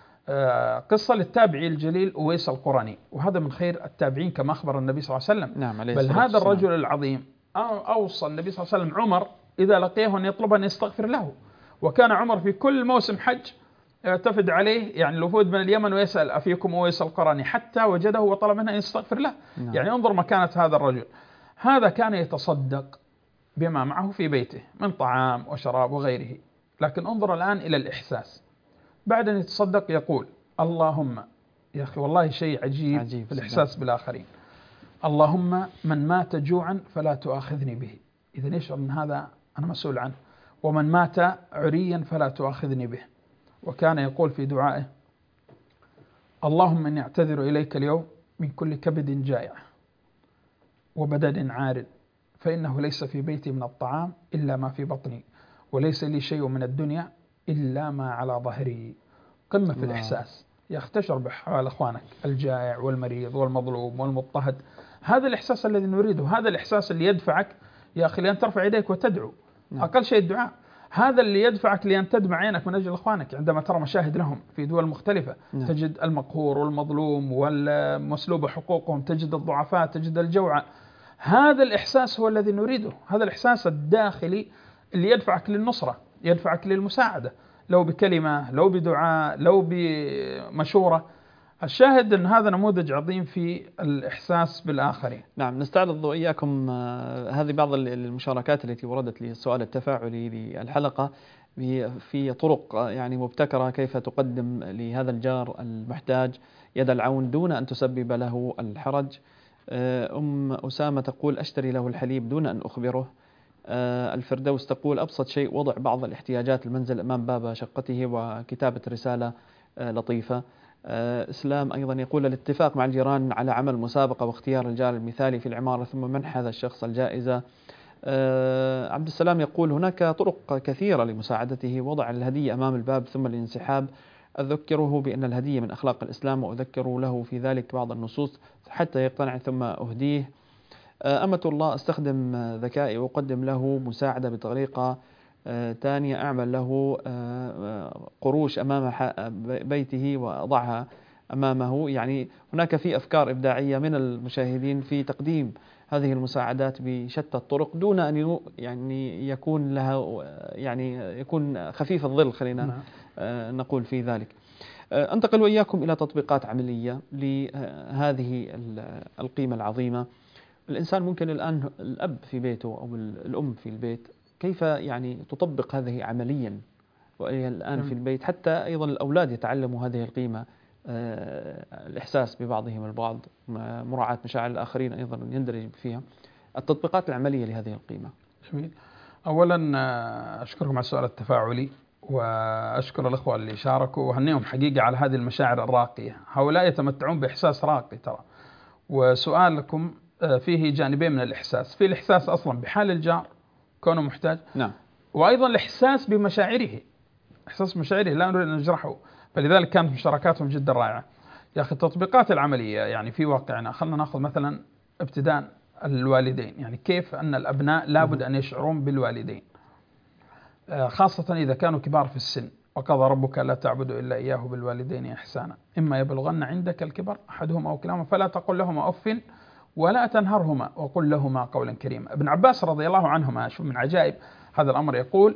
قصة للتابعي الجليل أويس القرني، وهذا من خير التابعين كما أخبر النبي صلى الله عليه وسلم. نعم، بل هذا الرجل العظيم أوصى النبي صلى الله عليه وسلم عمر إذا لقيه أن يطلب أن يستغفر له. وكان عمر في كل موسم حج يعتفد عليه يعني الوفود من اليمن ويسأل: أفيكم أويس القرني؟ حتى وجده وطلب منه أن يستغفر له. نعم. يعني انظر مكانة هذا الرجل. هذا كان يتصدق بما معه في بيته من طعام وشراب وغيره، لكن انظر الآن إلى الإحساس. بعد أن يتصدق يقول: اللهم، يا أخي والله شيء عجيب في الإحساس بالآخرين، اللهم من مات جوعا فلا تؤاخذني به. إذن يشعر أن هذا أنا مسؤول عنه. ومن مات عريا فلا تؤاخذني به. وكان يقول في دعائه: اللهم إني أعتذر إليك اليوم من كل كبد جائع وبدن عار، فإنه ليس في بيتي من الطعام إلا ما في بطني، وليس لي شيء من الدنيا إلا ما على ظهري. قمة في الإحساس. يختشر بحال أخوانك الجائع والمريض والمظلوم والمضطهد. هذا الإحساس الذي نريده، هذا الإحساس اللي يدفعك يا أخي لأن ترفع يديك وتدعو. أقل شيء الدعاء. هذا اللي يدفعك لأن تدمع عينك من أجل إخوانك عندما ترى مشاهد لهم في دول مختلفة. تجد المقهور والمظلوم والمسلوب حقوقهم، تجد الضعفاء، تجد الجوعى. هذا الإحساس هو الذي نريده، هذا الإحساس الداخلي اللي يدفعك للنصرة، يدفعك للمساعدة، لو بكلمة، لو بدعاء، لو بمشورة. الشاهد أن هذا نموذج عظيم في الإحساس بالآخرين. نعم، نستعرض وإياكم هذه بعض المشاركات التي وردت للسؤال التفاعلي للحلقة في طرق يعني مبتكرة كيف تقدم لهذا الجار المحتاج يد العون دون أن تسبب له الحرج. أسامة تقول أشتري له الحليب دون أن أخبره. الفردوس تقول أبسط شيء وضع بعض الاحتياجات المنزل أمام باب شقته وكتابة رسالة لطيفة. إسلام أيضا يقول الاتفاق مع الجيران على عمل مسابقة واختيار الجار المثالي في العمارة ثم منح هذا الشخص الجائزة. عبد السلام يقول هناك طرق كثيرة لمساعدته، وضع الهدية أمام الباب ثم الانسحاب، أذكره بأن الهدية من أخلاق الإسلام وأذكر له في ذلك بعض النصوص حتى يقتنع ثم أهديه. أمة الله أستخدم ذكائي وأقدم له مساعدة بطريقة ثانية، أعمل له قروش أمام بيته وأضعها أمامه. يعني هناك في أفكار إبداعية من المشاهدين في تقديم هذه المساعدات بشتى الطرق دون أن يعني يكون لها يعني يكون خفيف الظل، خلينا نقول في ذلك. أنتقل وإياكم إلى تطبيقات عملية لهذه القيمة العظيمة. الإنسان ممكن الآن الأب في بيته أو الأم في البيت كيف يعني تطبق هذه عمليا الآن في البيت حتى أيضا الأولاد يتعلموا هذه القيمة، الإحساس ببعضهم البعض، مراعاة مشاعر الآخرين أيضا يندرج فيها التطبيقات العملية لهذه القيمة. جميل. أولا أشكركم على السؤال التفاعلي، وأشكر الأخوة اللي شاركوا وهنيهم حقيقة على هذه المشاعر الراقية. هؤلاء يتمتعون بإحساس راقي ترى. وسؤالكم فيه جانبين من الإحساس، في الإحساس أصلا بحال الجار كونه محتاج، نعم، وأيضا الإحساس بمشاعره، إحساس مشاعره لا نريد أن نجرحه، فلذلك كانت مشاركاتهم جدا رائعة. يا أخي التطبيقات العملية يعني في واقعنا، خلنا نأخذ مثلا ابتداء الوالدين، يعني كيف أن الأبناء لابد أن يشعرون بالوالدين، خاصة إذا كانوا كبار في السن. وقضى ربك لا تعبدوا إلا إياه بالوالدين إحسانا إما يبلغن عندك الكبر أحدهما أو كلاهما فلا تقل لهما أف ولا تنهرهما وقل لهما قولا كريما. ابن عباس رضي الله عنهما، شوف من عجائب هذا الأمر، يقول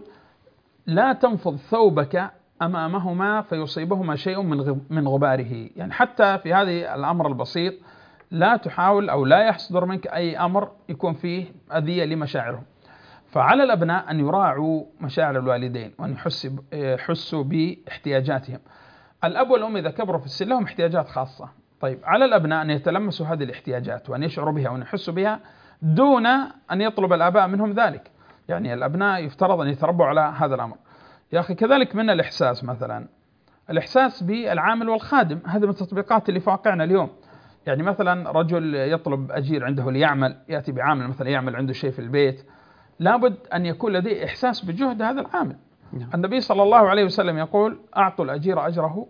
لا تنفض ثوبك أمامهما فيصيبهما شيء من غباره. يعني حتى في هذه الأمر البسيط لا تحاول أو لا يصدر منك أي أمر يكون فيه أذية لمشاعرهم. فعلى الأبناء أن يراعوا مشاعر الوالدين وأن يحسوا باحتياجاتهم. الأب والأم إذا كبروا في السن لهم احتياجات خاصة، طيب على الأبناء أن يتلمسوا هذه الاحتياجات وأن يشعروا بها وأن يحسوا بها دون أن يطلب الآباء منهم ذلك. يعني الأبناء يفترض أن يتربوا على هذا الأمر. يا أخي كذلك من الإحساس مثلا الإحساس بالعامل والخادم، هذا من التطبيقات اللي في واقعنا اليوم. يعني مثلا رجل يطلب أجير عنده ليعمل، يأتي بعامل مثلا يعمل عنده شيء في البيت، لابد أن يكون لديه إحساس بجهد هذا العامل. النبي صلى الله عليه وسلم يقول أعطوا الأجير أجره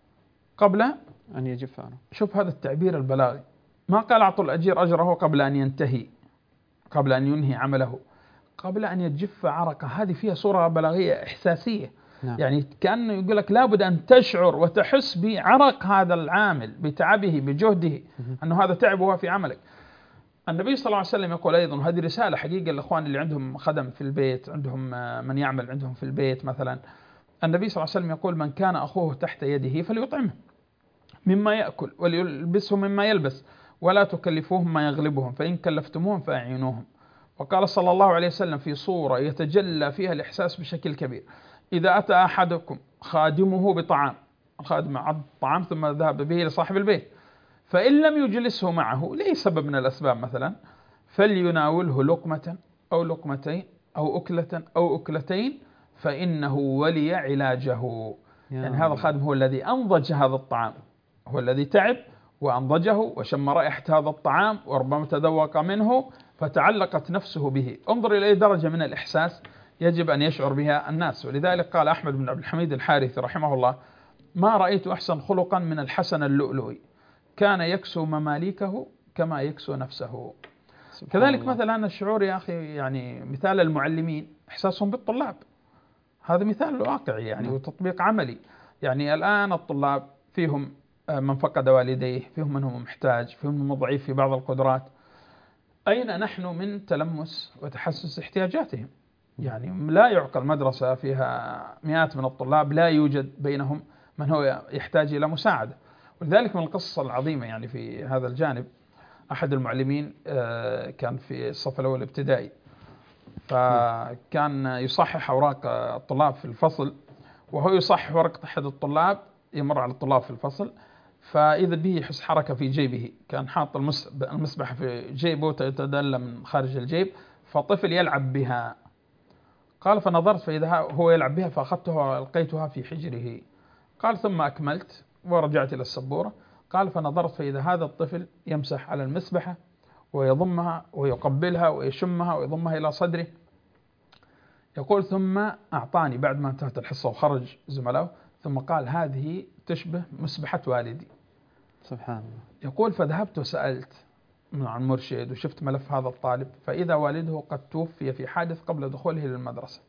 قبل أن يجف عنه. شوف هذا التعبير البلاغي، ما قال أعطوا الأجير أجره قبل أن ينتهي، قبل أن ينهي عمله، قبل أن يجف عرقه. هذه فيها صورة بلاغية إحساسية. نعم. يعني كأنه يقول لك لابد أن تشعر وتحس بعرق هذا العامل، بتعبه، بجهده، أنه هذا تعبه في عملك. النبي صلى الله عليه وسلم يقول أيضا، وهذه رسالة حقيقة للأخوان اللي عندهم خدم في البيت، عندهم من يعمل عندهم في البيت مثلا، النبي صلى الله عليه وسلم يقول من كان أخوه تحت يده فليطعمه مما يأكل وليلبسه مما يلبس ولا تكلفوهم ما يغلبهم فإن كلفتموهم فأعينوهم. وقال صلى الله عليه وسلم في صورة يتجلى فيها الإحساس بشكل كبير، إذا أتى أحدكم خادمه بطعام، الخادم عض الطعام ثم ذهب به لصاحب البيت، فإن لم يجلسه معه لأي سبب من الأسباب مثلا، فليناوله لقمة أو لقمتين أو أكلة أو أكلتين فإنه ولي علاجه. يعني هذا الخادم هو الذي أنضج هذا الطعام، هو الذي تعب وأنضجه وشم رائحة هذا الطعام وربما تذوق منه فتعلقت نفسه به. انظر إلى أي درجة من الإحساس يجب أن يشعر بها الناس. ولذلك قال أحمد بن عبد الحميد الحارثي رحمه الله ما رأيت أحسن خلقا من الحسن اللؤلؤي، كان يكسو مماليكه كما يكسو نفسه. كذلك مثلا الشعور يا أخي، يعني مثال المعلمين إحساسهم بالطلاب، هذا مثال واقعي يعني وتطبيق عملي. يعني الآن الطلاب فيهم من فقد والديه، فيهم من هو محتاج، فيهم من ضعيف في بعض القدرات. أين نحن من تلمس وتحسس احتياجاتهم؟ يعني لا يعقل مدرسة فيها مئات من الطلاب لا يوجد بينهم من هو يحتاج إلى مساعدة. ولذلك من القصص العظيمة يعني في هذا الجانب، أحد المعلمين كان في الصف الأول ابتدائي، فكان يصحح أوراق الطلاب في الفصل، وهو يصحح ورقة أحد الطلاب يمر على الطلاب في الفصل، فإذا به يحس حركة في جيبه، كان حاط المسبحة في جيبه تتدلى من خارج الجيب، فطفل يلعب بها. قال فنظرت فإذا هو يلعب بها فأخذتها وألقيتها في حجره. قال ثم أكملت ورجعت إلى السبورة. قال فنظرت فإذا هذا الطفل يمسح على المسبحة ويضمها ويقبلها ويشمها ويضمها إلى صدره. يقول ثم أعطاني بعد ما انتهت الحصة وخرج زملائه، ثم قال هذه تشبه مسبحة والدي. سبحان الله. يقول فذهبت وسألت عن مرشد وشفت ملف هذا الطالب، فإذا والده قد توفي في حادث قبل دخوله للمدرسة.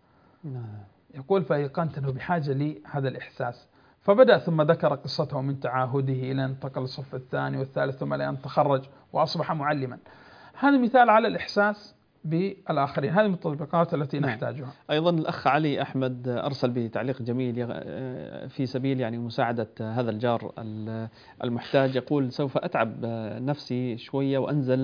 يقول فأيقنت أنه بحاجة لي هذا الإحساس، فبدأ ثم ذكر قصته من تعاهده إلى أن انتقل الصف الثاني والثالث ثم لأن تخرج وأصبح معلما. هذا مثال على الإحساس بالآخرين، هذه من التطبيقات التي نحتاجها. أيضا الأخ علي أحمد أرسل بتعليق جميل في سبيل يعني مساعدة هذا الجار المحتاج. يقول سوف أتعب نفسي شوية وأنزل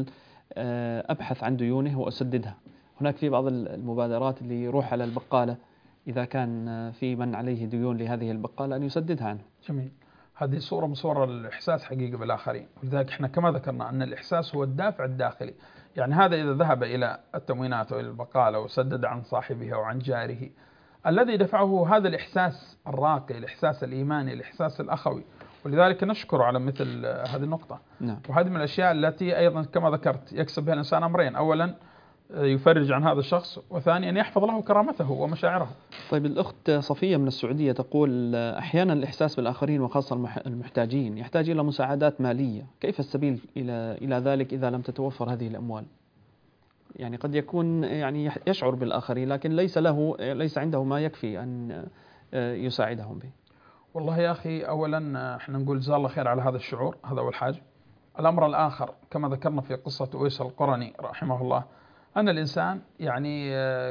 أبحث عن ديونه وأسددها. هناك في بعض المبادرات اللي يروح على البقالة إذا كان في من عليه ديون لهذه البقالة أن يسددها عنه. جميل. هذه صورة من صور الإحساس حقيقة بالآخرين، ولذلك إحنا كما ذكرنا أن الإحساس هو الدافع الداخلي. يعني هذا إذا ذهب إلى التموينات أو إلى البقالة وسدد عن صاحبه أو عن جاره، الذي دفعه هذا الإحساس الراقي، الإحساس الإيماني، الإحساس الأخوي، ولذلك نشكر على مثل هذه النقطة. نعم. وهذه من الأشياء التي أيضا كما ذكرت يكسب بها الإنسان أمرين: أولا يفرج عن هذا الشخص، وثانيا يحفظ له كرامته ومشاعره. طيب الأخت صفية من السعودية تقول أحيانا الإحساس بالآخرين وخاصة المحتاجين يحتاج إلى مساعدات مالية، كيف السبيل إلى ذلك إذا لم تتوفر هذه الأموال؟ يعني قد يكون يعني يشعر بالآخرين لكن ليس عنده ما يكفي أن يساعدهم به. والله يا أخي، أولا احنا نقول جزاه الله خير على هذا الشعور، هذا أول حاجة. الأمر الآخر كما ذكرنا في قصة أويس القرني رحمه الله، أن الإنسان يعني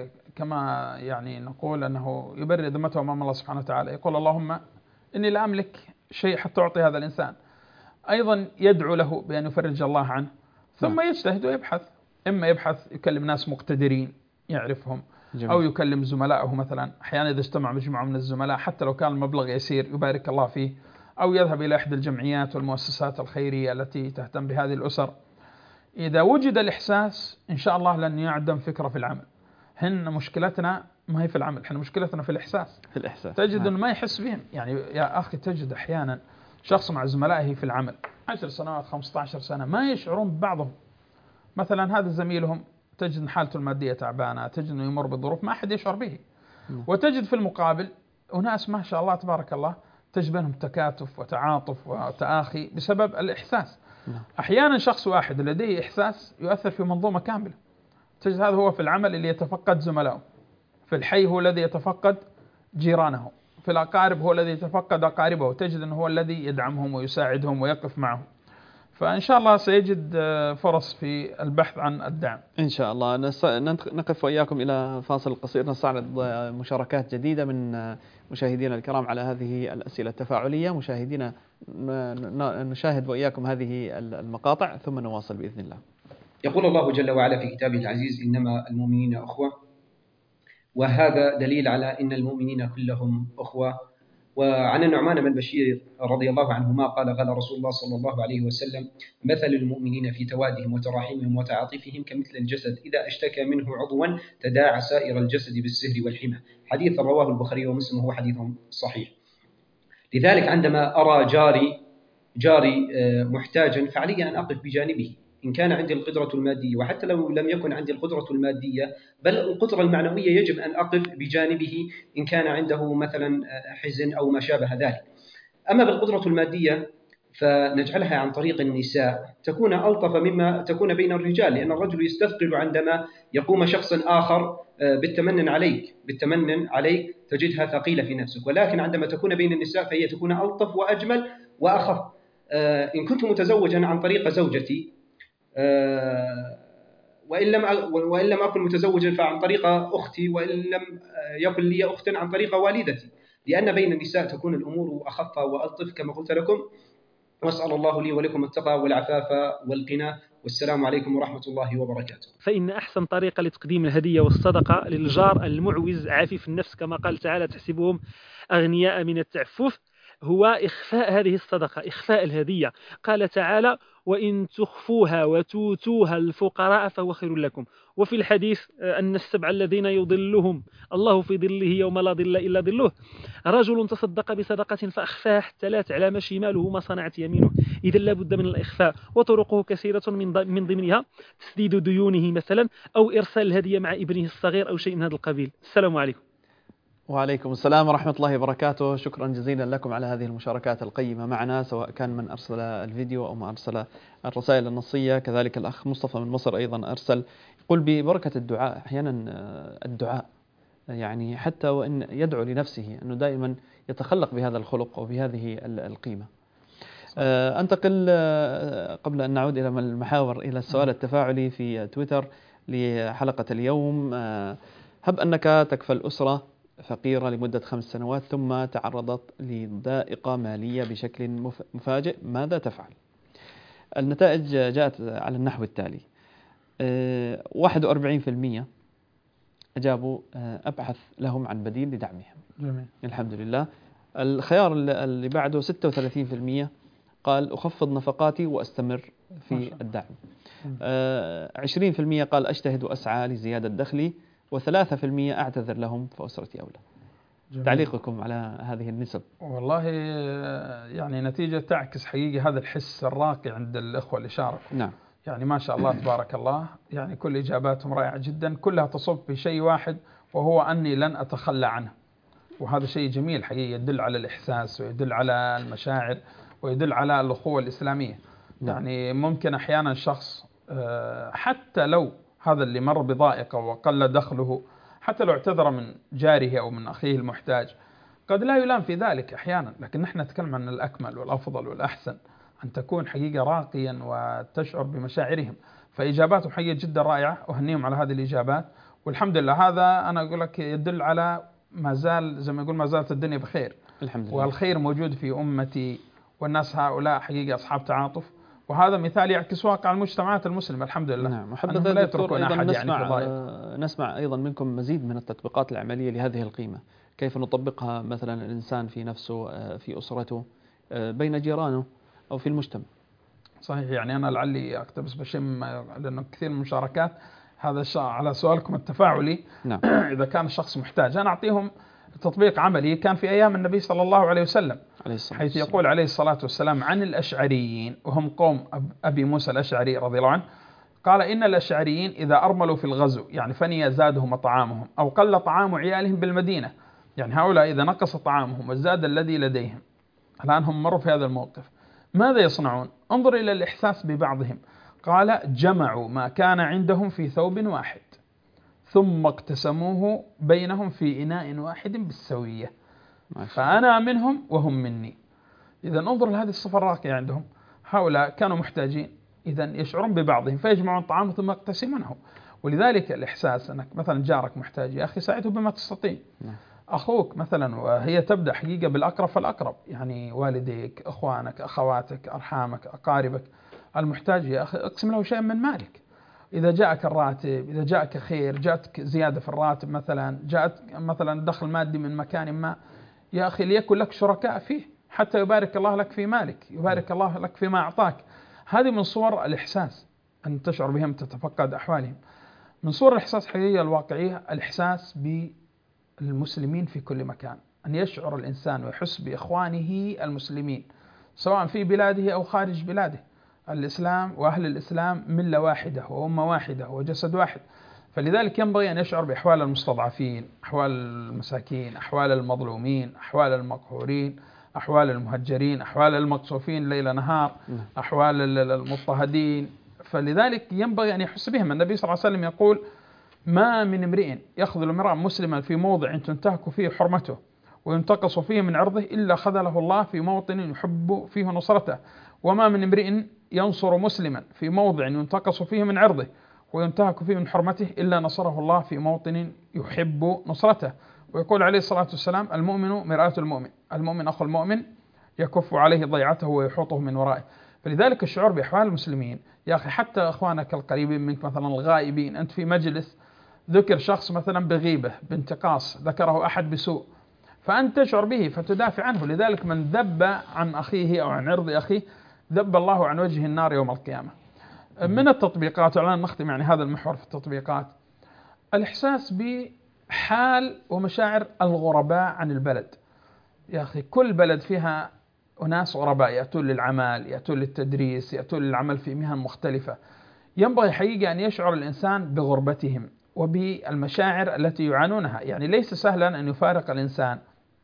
كما يعني نقول أنه يبرئ ذمته أمام الله سبحانه وتعالى، يقول اللهم إني لا أملك شيء حتى أعطي هذا الإنسان. أيضا يدعو له بأن يفرج الله عنه، ثم يجتهد ويبحث، إما يبحث يكلم ناس مقتدرين يعرفهم، جميل. أو يكلم زملائه مثلا، أحيانا إذا اجتمع مجموعة من الزملاء حتى لو كان المبلغ يسير يبارك الله فيه، أو يذهب إلى إحدى الجمعيات والمؤسسات الخيرية التي تهتم بهذه الأسر. إذا وجد الإحساس إن شاء الله لن يعدم فكرة في العمل. هن مشكلتنا ما هي في العمل، إحنا مشكلتنا في الإحساس. تجد أنه ما يحس بهم. يعني يا أخي تجد أحيانا شخص مع زملائه في العمل 10 سنوات 15 سنة ما يشعرون ببعضهم. مثلا هذا زميلهم تجد أن حالته المادية تعبانة، تجد أنه يمر بظروف ما أحد يشعر به. وتجد في المقابل أناس ما شاء الله تبارك الله تجد بينهم تكاتف وتعاطف وتآخي بسبب الإحساس. أحيانا شخص واحد لديه إحساس يؤثر في منظومة كاملة. تجد هذا هو في العمل اللي يتفقد زملائه، في الحي هو الذي يتفقد جيرانه، في الأقارب هو الذي يتفقد أقاربه، تجد أنه هو الذي يدعمهم ويساعدهم ويقف معهم. فإن شاء الله سيجد فرص في البحث عن الدعم إن شاء الله. نقف وإياكم إلى فاصل قصير نستعرض مشاركات جديدة من مشاهدينا الكرام على هذه الأسئلة التفاعلية. مشاهدينا نشاهد وإياكم هذه المقاطع ثم نواصل بإذن الله. يقول الله جل وعلا في كتابه العزيز: إنما المؤمنين أخوة، وهذا دليل على أن المؤمنين كلهم أخوة. وعن النعمان بن بشير رضي الله عنهما قال: قال رسول الله صلى الله عليه وسلم: مثل المؤمنين في توادهم وتراحمهم وتعاطفهم كمثل الجسد إذا اشتكى منه عضوا تداعى سائر الجسد بالسهر والحمى. حديث رواه البخاري ومسلم وهو حديث صحيح. لذلك عندما أرى جاري محتاجا فعلي أن أقف بجانبه إن كان عندي القدرة المادية، وحتى لو لم يكن عندي القدرة المادية بل القدرة المعنوية يجب أن أقف بجانبه إن كان عنده مثلا حزن أو ما شابه ذلك. أما بالقدرة المادية فنجعلها عن طريق النساء تكون ألطف مما تكون بين الرجال، لأن الرجل يستثقل عندما يقوم شخص آخر بالتمنن عليك تجدها ثقيلة في نفسك، ولكن عندما تكون بين النساء فهي تكون ألطف وأجمل وأخف. إن كنت متزوجا عن طريق زوجتي وإن لم أكن متزوجا فعن طريق أختي، وإن لم يكن لي أخت عن طريق والدتي، لأن بين النساء تكون الأمور أخف وألطف كما قلت لكم. وأسأل الله لي ولكم التقى والعفاف والغنى، والسلام عليكم ورحمة الله وبركاته. فإن أحسن طريقة لتقديم الهدية والصدقة للجار المعوز عفيف النفس كما قال تعالى تحسبهم أغنياء من التعفف هو إخفاء هذه الصدقة، إخفاء الهدية. قال تعالى وإن تخفوها وتوتوها الفقراء فهو خير لكم. وفي الحديث أن السبع الذين يظلهم الله في ظله يوم لا ظل إلا ظله رجل تصدق بصدقة فأخفاها حتى لا تعلم شماله ما صنعت يمينه. إذا لا بد من الإخفاء، وطرقه كثيرة من ضمنها تسديد ديونه مثلا، أو إرسال الهدية مع ابنه الصغير أو شيء من هذا القبيل. السلام عليكم. وعليكم السلام ورحمة الله وبركاته. شكرا جزيلا لكم على هذه المشاركات القيمة معنا، سواء كان من أرسل الفيديو أو ما أرسل الرسائل النصية. كذلك الأخ مصطفى من مصر أيضا أرسل، يقول ببركة الدعاء. أحيانا الدعاء يعني حتى وإن يدعو لنفسه أنه دائما يتخلق بهذا الخلق وبهذه القيمة. أنتقل قبل أن نعود إلى المحاور إلى السؤال التفاعلي في تويتر لحلقة اليوم. هب أنك تكفل أسرة فقيرة لمدة 5 سنوات ثم تعرضت لضائقة مالية بشكل مفاجئ، ماذا تفعل؟ النتائج جاءت على النحو التالي: 41% أجابوا أبحث لهم عن بديل لدعمهم. جميل. الحمد لله. الخيار اللي بعده 36% قال أخفض نفقاتي وأستمر في الدعم. 20% قال أجتهد وأسعى لزيادة دخلي، و3% أعتذر لهم فأسرتي أولى. جميل. تعليقكم على هذه النسب؟ والله يعني نتيجة تعكس حقيقي هذا الحس الراقي عند الإخوة اللي شاركوا. نعم. يعني ما شاء الله تبارك الله، يعني كل إجاباتهم رائعة جدا، كلها تصب في شيء واحد وهو أني لن أتخلى عنه. وهذا شيء جميل حقيقي، يدل على الإحساس ويدل على المشاعر ويدل على الأخوة الإسلامية. يعني ممكن أحيانا شخص حتى لو هذا اللي مر بضائقة وقل دخله، حتى لو اعتذر من جاره أو من أخيه المحتاج قد لا يلام في ذلك أحيانا، لكن نحن نتكلم عن الأكمل والأفضل والأحسن، أن تكون حقيقة راقيا وتشعر بمشاعرهم. فإجاباتهم حقيقة جدا رائعة، أهنيهم على هذه الإجابات، والحمد لله. هذا أنا أقول لك يدل على ما زال زي ما يقول ما زالت الدنيا بخير، الحمد لله، والخير موجود في أمتي، والناس هؤلاء حقيقة أصحاب تعاطف، وهذا مثال يعكس واقع المجتمعات المسلمة الحمد لله. نعم. محبذ الدكتور أيضا نسمع أيضا منكم مزيد من التطبيقات العملية لهذه القيمة، كيف نطبقها مثلا الإنسان في نفسه، في أسرته، بين جيرانه أو في المجتمع. صحيح. يعني أنا لعلي أقتبس بشيء لأنه كثير من المشاركات هذا على سؤالكم التفاعلي. نعم. إذا كان الشخص محتاج أنا أعطيهم تطبيق عملي كان في أيام النبي صلى الله عليه وسلم، حيث يقول عليه الصلاة والسلام عن الأشعريين، وهم قوم أبي موسى الأشعري رضي الله عنه، قال إن الأشعريين إذا أرملوا في الغزو، يعني فني زادهم طعامهم أو قل طعام عيالهم بالمدينة، يعني هؤلاء إذا نقص طعامهم وزاد الذي لديهم، الآن هم مروا في هذا الموقف، ماذا يصنعون؟ انظر إلى الإحساس ببعضهم. قال جمعوا ما كان عندهم في ثوب واحد ثم اقتسموه بينهم في إناء واحد بالسوية، فأنا منهم وهم مني. إذا انظر لهذه الصفة الراقية عندهم، هؤلاء كانوا محتاجين، إذا يشعرون ببعضهم فيجمعون طعام ثم يقتسمونه. ولذلك الإحساس أنك مثلا جارك محتاج، يا أخي ساعده بما تستطيع. أخوك مثلا، وهي تبدأ حقيقة بالأقرب فالأقرب، يعني والديك، أخوانك، أخواتك، أرحامك، أقاربك، المحتاج يا أخي اقسم له شيئا من مالك. إذا جاءك الراتب، إذا جاءك خير، جاءتك زيادة في الراتب مثلا، جاءت مثلا دخل مادي من مكان ما، يا أخي ليكن لك شركاء فيه حتى يبارك الله لك في مالك، يبارك الله لك فيما أعطاك. هذه من صور الإحساس، أن تشعر بهم، تتفقد أحوالهم. من صور الإحساس حقيقية الواقعية الإحساس بالمسلمين في كل مكان، أن يشعر الإنسان ويحس بإخوانه المسلمين سواء في بلاده أو خارج بلاده. الإسلام وأهل الإسلام ملة واحدة وأمة واحدة وجسد واحد، فلذلك ينبغي أن يشعر بأحوال المستضعفين، أحوال المساكين، أحوال المظلومين، أحوال المقهورين، أحوال المهجرين، أحوال المقصوفين ليل نهار، أحوال المضطهدين. فلذلك ينبغي أن يحس بهم. النبي صلى الله عليه وسلم يقول: ما من امرئ يخذل امرأ مسلما في موضع تنتهك فيه حرمته وينتقص فيه من عرضه إلا خذله الله في موطن يحب فيه نصرته، وما من امرئ ينصر مسلما في موضع ينتقص فيه من عرضه وينتهك فيه من حرمته إلا نصره الله في موطن يحب نصرته. ويقول عليه الصلاة والسلام: المؤمن مرآة المؤمن، المؤمن أخو المؤمن يكف عليه ضيعته ويحوطه من ورائه. فلذلك الشعور بأحوال المسلمين يا أخي، حتى أخوانك القريبين منك مثلا الغائبين، أنت في مجلس ذكر شخص مثلا بغيبة بانتقاص، ذكره أحد بسوء، فأنت تشعر به فتدافع عنه. لذلك من ذب عن أخيه أو عن عرض أخيه ذب الله عن وجه النار يوم القيامة. من التطبيقات، وعلى نختم يعني هذا المحور في التطبيقات، الإحساس بحال ومشاعر الغرباء عن البلد. يا أخي كل بلد فيها أناس غرباء يأتون للعمل، يأتون للتدريس، يأتون للعمل في مهن مختلفة. ينبغي حقيقة أن يشعر الإنسان بغربتهم وبالمشاعر التي يعانونها. يعني ليس سهلا أن يفارق الإنسان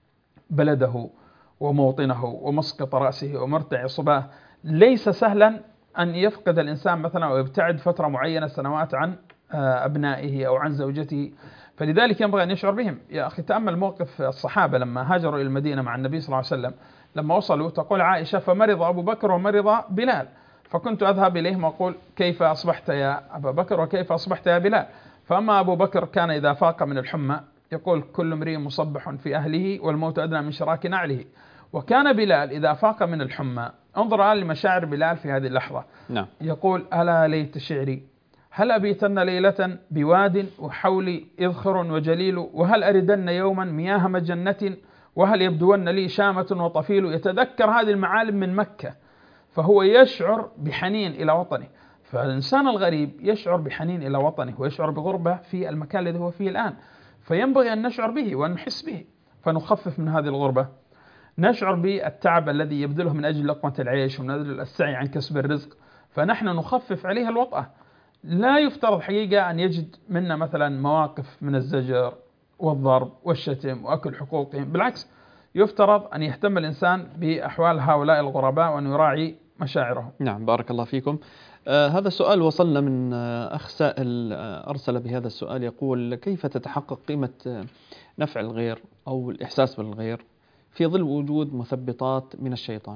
بلده وموطنه ومسقط رأسه ومرتع صباه. ليس سهلا أن يفقد الإنسان مثلا ويبتعد فترة معينة سنوات عن أبنائه أو عن زوجته. فلذلك ينبغي أن يشعر بهم. يا أخي تأمل موقف الصحابة لما هاجروا إلى المدينة مع النبي صلى الله عليه وسلم، لما وصلوا تقول عائشة: فمرض أبو بكر ومرض بلال، فكنت أذهب إليهم وأقول: كيف أصبحت يا أبا بكر وكيف أصبحت يا بلال؟ فأما أبو بكر كان إذا فاق من الحمى يقول: كل امرئ مصبح في أهله والموت أدنى من شراك نعله. وكان بلال إذا فاق من الحمى، انظر الآن لمشاعر بلال في هذه اللحظة، نعم. يقول: ألا ليت شعري هل أبيتن ليلة بواد وحولي إذخر وجليل، وهل أردن يوما مياه مجنة، وهل يبدون لي شامة وطفيل. يتذكر هذه المعالم من مكة، فهو يشعر بحنين إلى وطنه. فالإنسان الغريب يشعر بحنين إلى وطنه ويشعر بغربة في المكان الذي هو فيه الآن. فينبغي أن نشعر به وأن نحس به فنخفف من هذه الغربة. نشعر بالتعب الذي يبذله من أجل لقمة العيش ومن أجل السعي عن كسب الرزق، فنحن نخفف عليه الوطأة. لا يفترض حقيقة أن يجد منا مثلا مواقف من الزجر والضرب والشتم وأكل حقوقهم، بالعكس يفترض أن يهتم الإنسان بأحوال هؤلاء الغرباء وأن يراعي مشاعرهم. نعم، بارك الله فيكم. هذا السؤال وصلنا من أخ سائل أرسل بهذا السؤال، يقول: كيف تتحقق قيمة نفع الغير أو الإحساس بالغير في ظل وجود مثبطات من الشيطان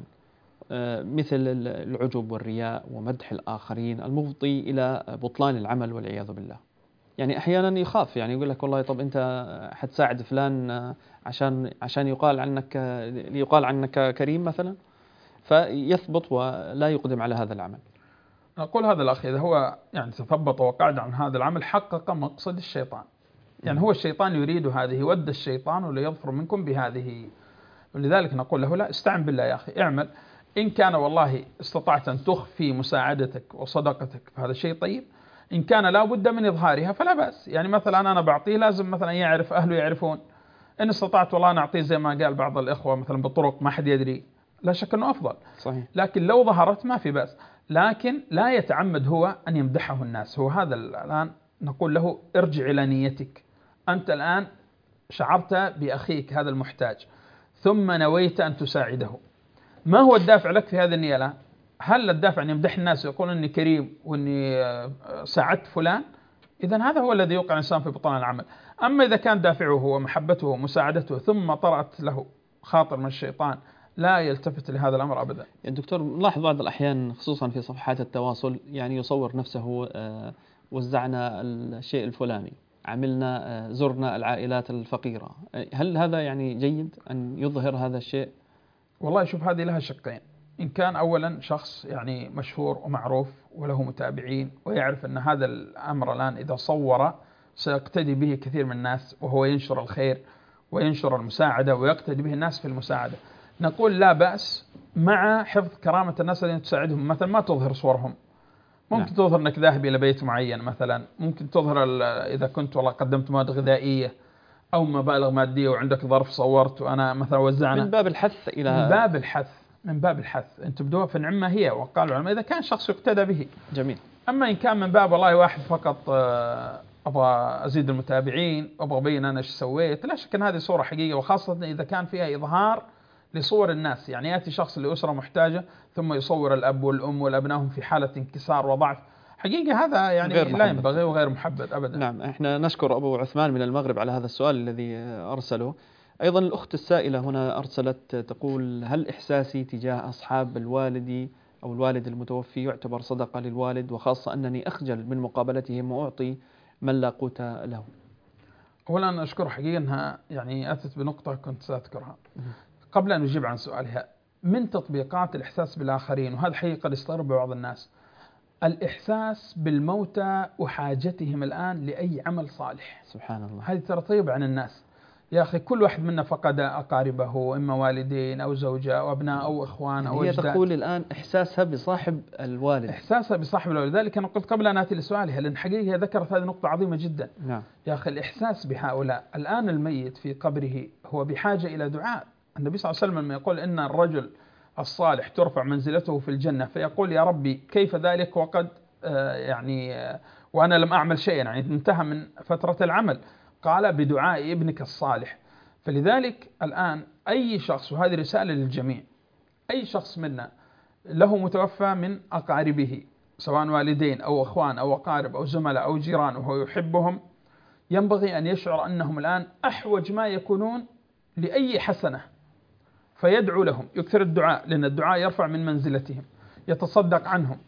مثل العجب والرياء ومدح الآخرين المفضي إلى بطلان العمل والعياذ بالله؟ يعني أحيانا يخاف، يعني يقول لك: والله طب أنت حتساعد فلان عشان يقال عنك كريم مثلا، فيثبط ولا يقدم على هذا العمل. أقول هذا الأخ إذا هو يعني تثبط وقعد عن هذا العمل حقق مقصد الشيطان. يعني هو الشيطان يريد هذه، ود الشيطان ليظفر منكم بهذه. ولذلك نقول له: لا، استعن بالله يا أخي، اعمل. إن كان والله استطعت أن تخفي مساعدتك وصدقتك فهذا شيء طيب. إن كان لا بد من إظهارها فلا بأس. يعني مثلا أنا بعطيه لازم مثلا يعرف أهله يعرفون. إن استطعت والله نعطيه زي ما قال بعض الإخوة مثلا بالطرق ما حد يدري، لا شك أنه أفضل. صحيح. لكن لو ظهرت ما في بأس. لكن لا يتعمد هو أن يمدحه الناس. هو هذا الآن نقول له: ارجع إلى نيتك. أنت الآن شعرت بأخيك هذا المحتاج ثم نويت أن تساعده، ما هو الدافع لك في هذه النية الآن؟ هل الدافع أن يمدح الناس ويقول أني كريم وأني ساعدت فلان؟ إذن هذا هو الذي يوقع الإنسان في بطلان العمل. أما إذا كان دافعه ومحبته ومساعدته ثم طرأت له خاطر من الشيطان لا يلتفت لهذا الأمر أبدا. يعني دكتور، نلاحظ بعض الأحيان خصوصا في صفحات التواصل يعني يصور نفسه: وزعنا الشيء الفلاني، عملنا، زرنا العائلات الفقيرة. هل هذا يعني جيد أن يظهر هذا الشيء؟ والله شوف، هذه لها شقين. إن كان أولا شخص يعني مشهور ومعروف وله متابعين ويعرف أن هذا الأمر الآن إذا صور سيقتدي به كثير من الناس وهو ينشر الخير وينشر المساعدة ويقتدي به الناس في المساعدة، نقول لا بأس مع حفظ كرامة الناس الذين تساعدهم. مثلا ما تظهر صورهم، ممكن تظهر أنك ذاهب إلى بيت معين مثلا، ممكن تظهر إذا كنت والله قدمت مواد غذائية أو مبالغ مادية وعندك ظرف صورت وأنا مثلا وزعنا، من باب الحث من باب الحث أن تبدوها في النعمة هي. وقالوا العلماء إذا كان شخص يقتدى به. جميل. أما إن كان من باب والله واحد فقط أبغى أزيد المتابعين وأبغى أبين أنا إيش سويت، لا شك أن هذه صورة حقيقية، وخاصة إذا كان فيها إظهار لصور الناس. يعني يأتي شخص لأسرة محتاجة ثم يصور الأب والأم والأبناء هم في حالة انكسار وضعف، حقيقة هذا يعني لا ينبغي وغير محبب أبدا. نعم، احنا نشكر أبو عثمان من المغرب على هذا السؤال الذي أرسله. أيضا الأخت السائلة هنا أرسلت تقول: هل إحساسي تجاه أصحاب الوالد أو الوالد المتوفي يعتبر صدقة للوالد، وخاصة أنني أخجل من مقابلتهم وأعطي من لا قوت له؟ أولا أشكر حقيقة أنها يعني أتت بنقطة كنت سأذكرها قبل أن أجيب عن سؤالها. من تطبيقات الإحساس بالآخرين، وهذا حقيقة قد استغرب بعض الناس، الإحساس بالموتى وحاجتهم الآن لأي عمل صالح. سبحان الله. هذه ترى طيب عن الناس. يا أخي كل واحد منا فقد أقاربه، إما والدين أو زوجة أو أبناء أو إخوان أو أجداد. هي تقول الآن إحساسها بصاحب الوالد. إحساسها بصاحب الوالد. لذلك أنا قلت قبل أن آتي لسؤالها، لأن حقيقة ذكرت هذه نقطة عظيمة جدا. نعم. يا أخي الإحساس بهؤلاء الآن، الميت في قبره هو بحاجة إلى دعاء. النبي صلى الله عليه وسلم يقول إن الرجل الصالح ترفع منزلته في الجنة فيقول: يا ربي كيف ذلك وقد وأنا لم أعمل شيئا، يعني انتهى من فترة العمل. قال: بدعاء ابنك الصالح. فلذلك الآن أي شخص، وهذه رسالة للجميع، أي شخص منا له متوفى من أقاربه سواء والدين أو أخوان أو أقارب أو زملاء أو جيران وهو يحبهم، ينبغي أن يشعر أنهم الآن أحوج ما يكونون لأي حسنة، فيدعو لهم، يكثر الدعاء، لأن الدعاء يرفع من منزلتهم، يتصدق عنهم،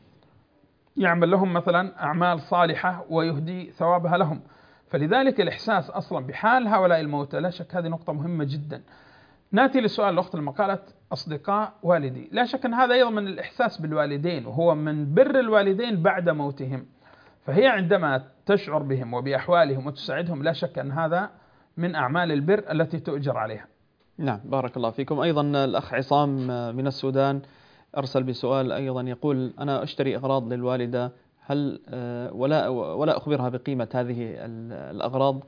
يعمل لهم مثلا أعمال صالحة ويهدي ثوابها لهم. فلذلك الإحساس أصلا بحال هؤلاء الموتى لا شك هذه نقطة مهمة جدا. نأتي لسؤال الأخت لما قالت أصدقاء والدي، لا شك أن هذا أيضا من الإحساس بالوالدين، وهو من بر الوالدين بعد موتهم. فهي عندما تشعر بهم وبأحوالهم وتساعدهم لا شك أن هذا من أعمال البر التي تؤجر عليها. نعم، بارك الله فيكم. أيضا الأخ عصام من السودان أرسل بسؤال أيضا، يقول: أنا أشتري أغراض للوالدة، هل ولا أخبرها بقيمة هذه الأغراض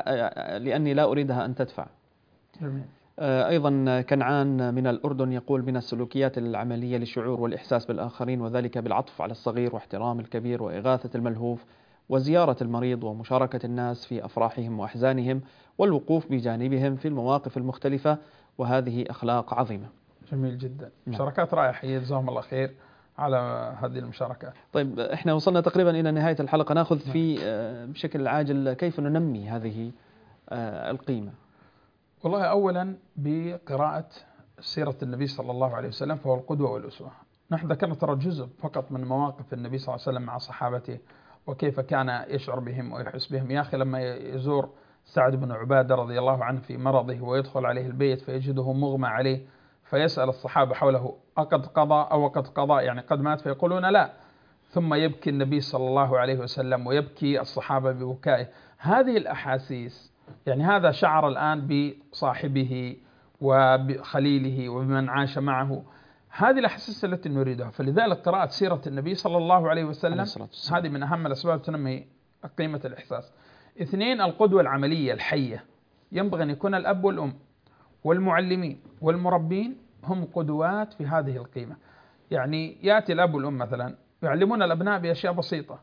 لأني لا أريدها أن تدفع. جميل. أيضا كنعان من الأردن يقول: من السلوكيات العملية للشعور والإحساس بالآخرين، وذلك بالعطف على الصغير واحترام الكبير وإغاثة الملهوف وزيارة المريض ومشاركة الناس في أفراحهم وأحزانهم والوقوف بجانبهم في المواقف المختلفة، وهذه أخلاق عظيمة. جميل جدا. مشاركات رائعة، جزاهم الله خير على هذه المشاركات. طيب، احنا وصلنا تقريبا إلى نهاية الحلقة، نأخذ في بشكل عاجل كيف ننمي هذه القيمة. والله أولا بقراءة سيرة النبي صلى الله عليه وسلم، فهو القدوة والأسوة. نحن ذكرنا ترى جزء فقط من مواقف النبي صلى الله عليه وسلم مع صحابته وكيف كان يشعر بهم ويحس بهم. يا أخي لما يزور سعد بن عبادة رضي الله عنه في مرضه ويدخل عليه البيت فيجده مغمى عليه، فيسأل الصحابة حوله: أقد قضى أو قد قضى، يعني قد مات؟ فيقولون لا. ثم يبكي النبي صلى الله عليه وسلم ويبكي الصحابة ببكائه. هذه الأحاسيس، يعني هذا شعر الآن بصاحبه وبخليله وبمن عاش معه، هذه الأحاسيس التي نريدها. فلذلك قراءة سيرة النبي صلى الله عليه وسلم هذه من أهم الأسباب تنمي قيمة الإحساس. اثنين، القدوة العملية الحية. ينبغي أن يكون الأب والأم والمعلمين والمربين هم قدوات في هذه القيمة. يعني يأتي الأب والأم مثلا يعلمون الأبناء بأشياء بسيطة،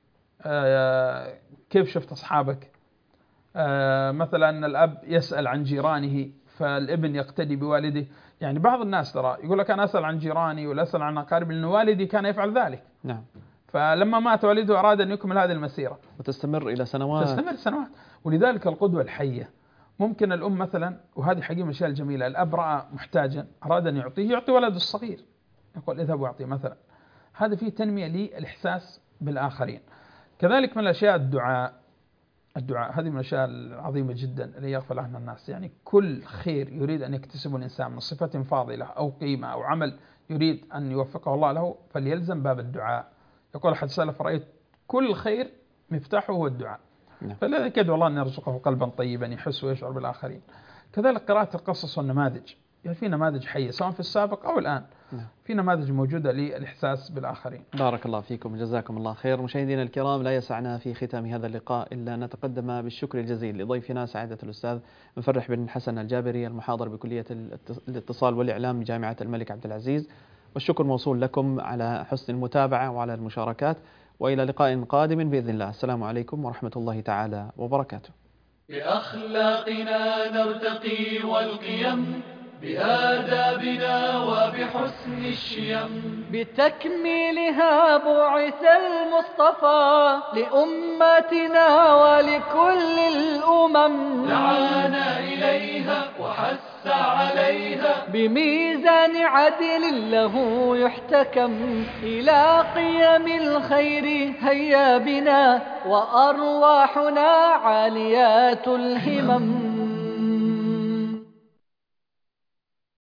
كيف شفت أصحابك؟ مثلا الأب يسأل عن جيرانه فالابن يقتدي بوالده. يعني بعض الناس ترى يقول لك: أنا أسأل عن جيراني ولا أسأل عن أقاربي لأن والدي كان يفعل ذلك. نعم. فلما مات والده أراد أن يكمل هذه المسيرة وتستمر إلى سنوات. تستمر سنوات. ولذلك القدوة الحية. ممكن الأم مثلا، وهذه حقيقة من الأشياء الجميلة، الأب رأى محتاجا أراد أن يعطي ولده الصغير، يقول: اذهب واعطيه مثلا. هذا فيه تنمية للإحساس بالآخرين. كذلك من الأشياء الدعاء هذه من الأشياء العظيمة جدا اللي يغفل عنها الناس. يعني كل خير يريد أن يكتسبه الإنسان من صفة فاضلة أو قيمة أو عمل يريد أن يوفقه الله له، فليلزم باب الدعاء. يقول أحد السلف: رأيت كل خير مفتاحه هو الدعاء. فلذلك يدعو الله أن يرزقه قلبا طيبا يحس ويشعر بالآخرين. كذلك قراءة القصص والنماذج، يعني في نماذج حية سواء في السابق أو الآن، في نماذج موجودة للإحساس بالآخرين. بارك الله فيكم، جزاكم الله خير. مشاهدينا الكرام، لا يسعنا في ختام هذا اللقاء إلا نتقدم بالشكر الجزيل لضيفنا سعادة الأستاذ مفرح بن حسن الجابري، المحاضر بكلية الاتصال والإعلام بجامعة الملك عبد العزيز، والشكر موصول لكم على حسن المتابعة وعلى المشاركات، وإلى لقاء قادم بإذن الله. السلام عليكم ورحمة الله تعالى وبركاته. بأخلاقنا نرتقي والقيم بآدابنا وبحسن الشيم. بتكميلها بعث المصطفى لأمتنا ولكل الأمم، دعانا إليها وحث عليها بميزان عدل له يحتكم. إلى قيم الخير هيا بنا وأرواحنا عاليات الهمم.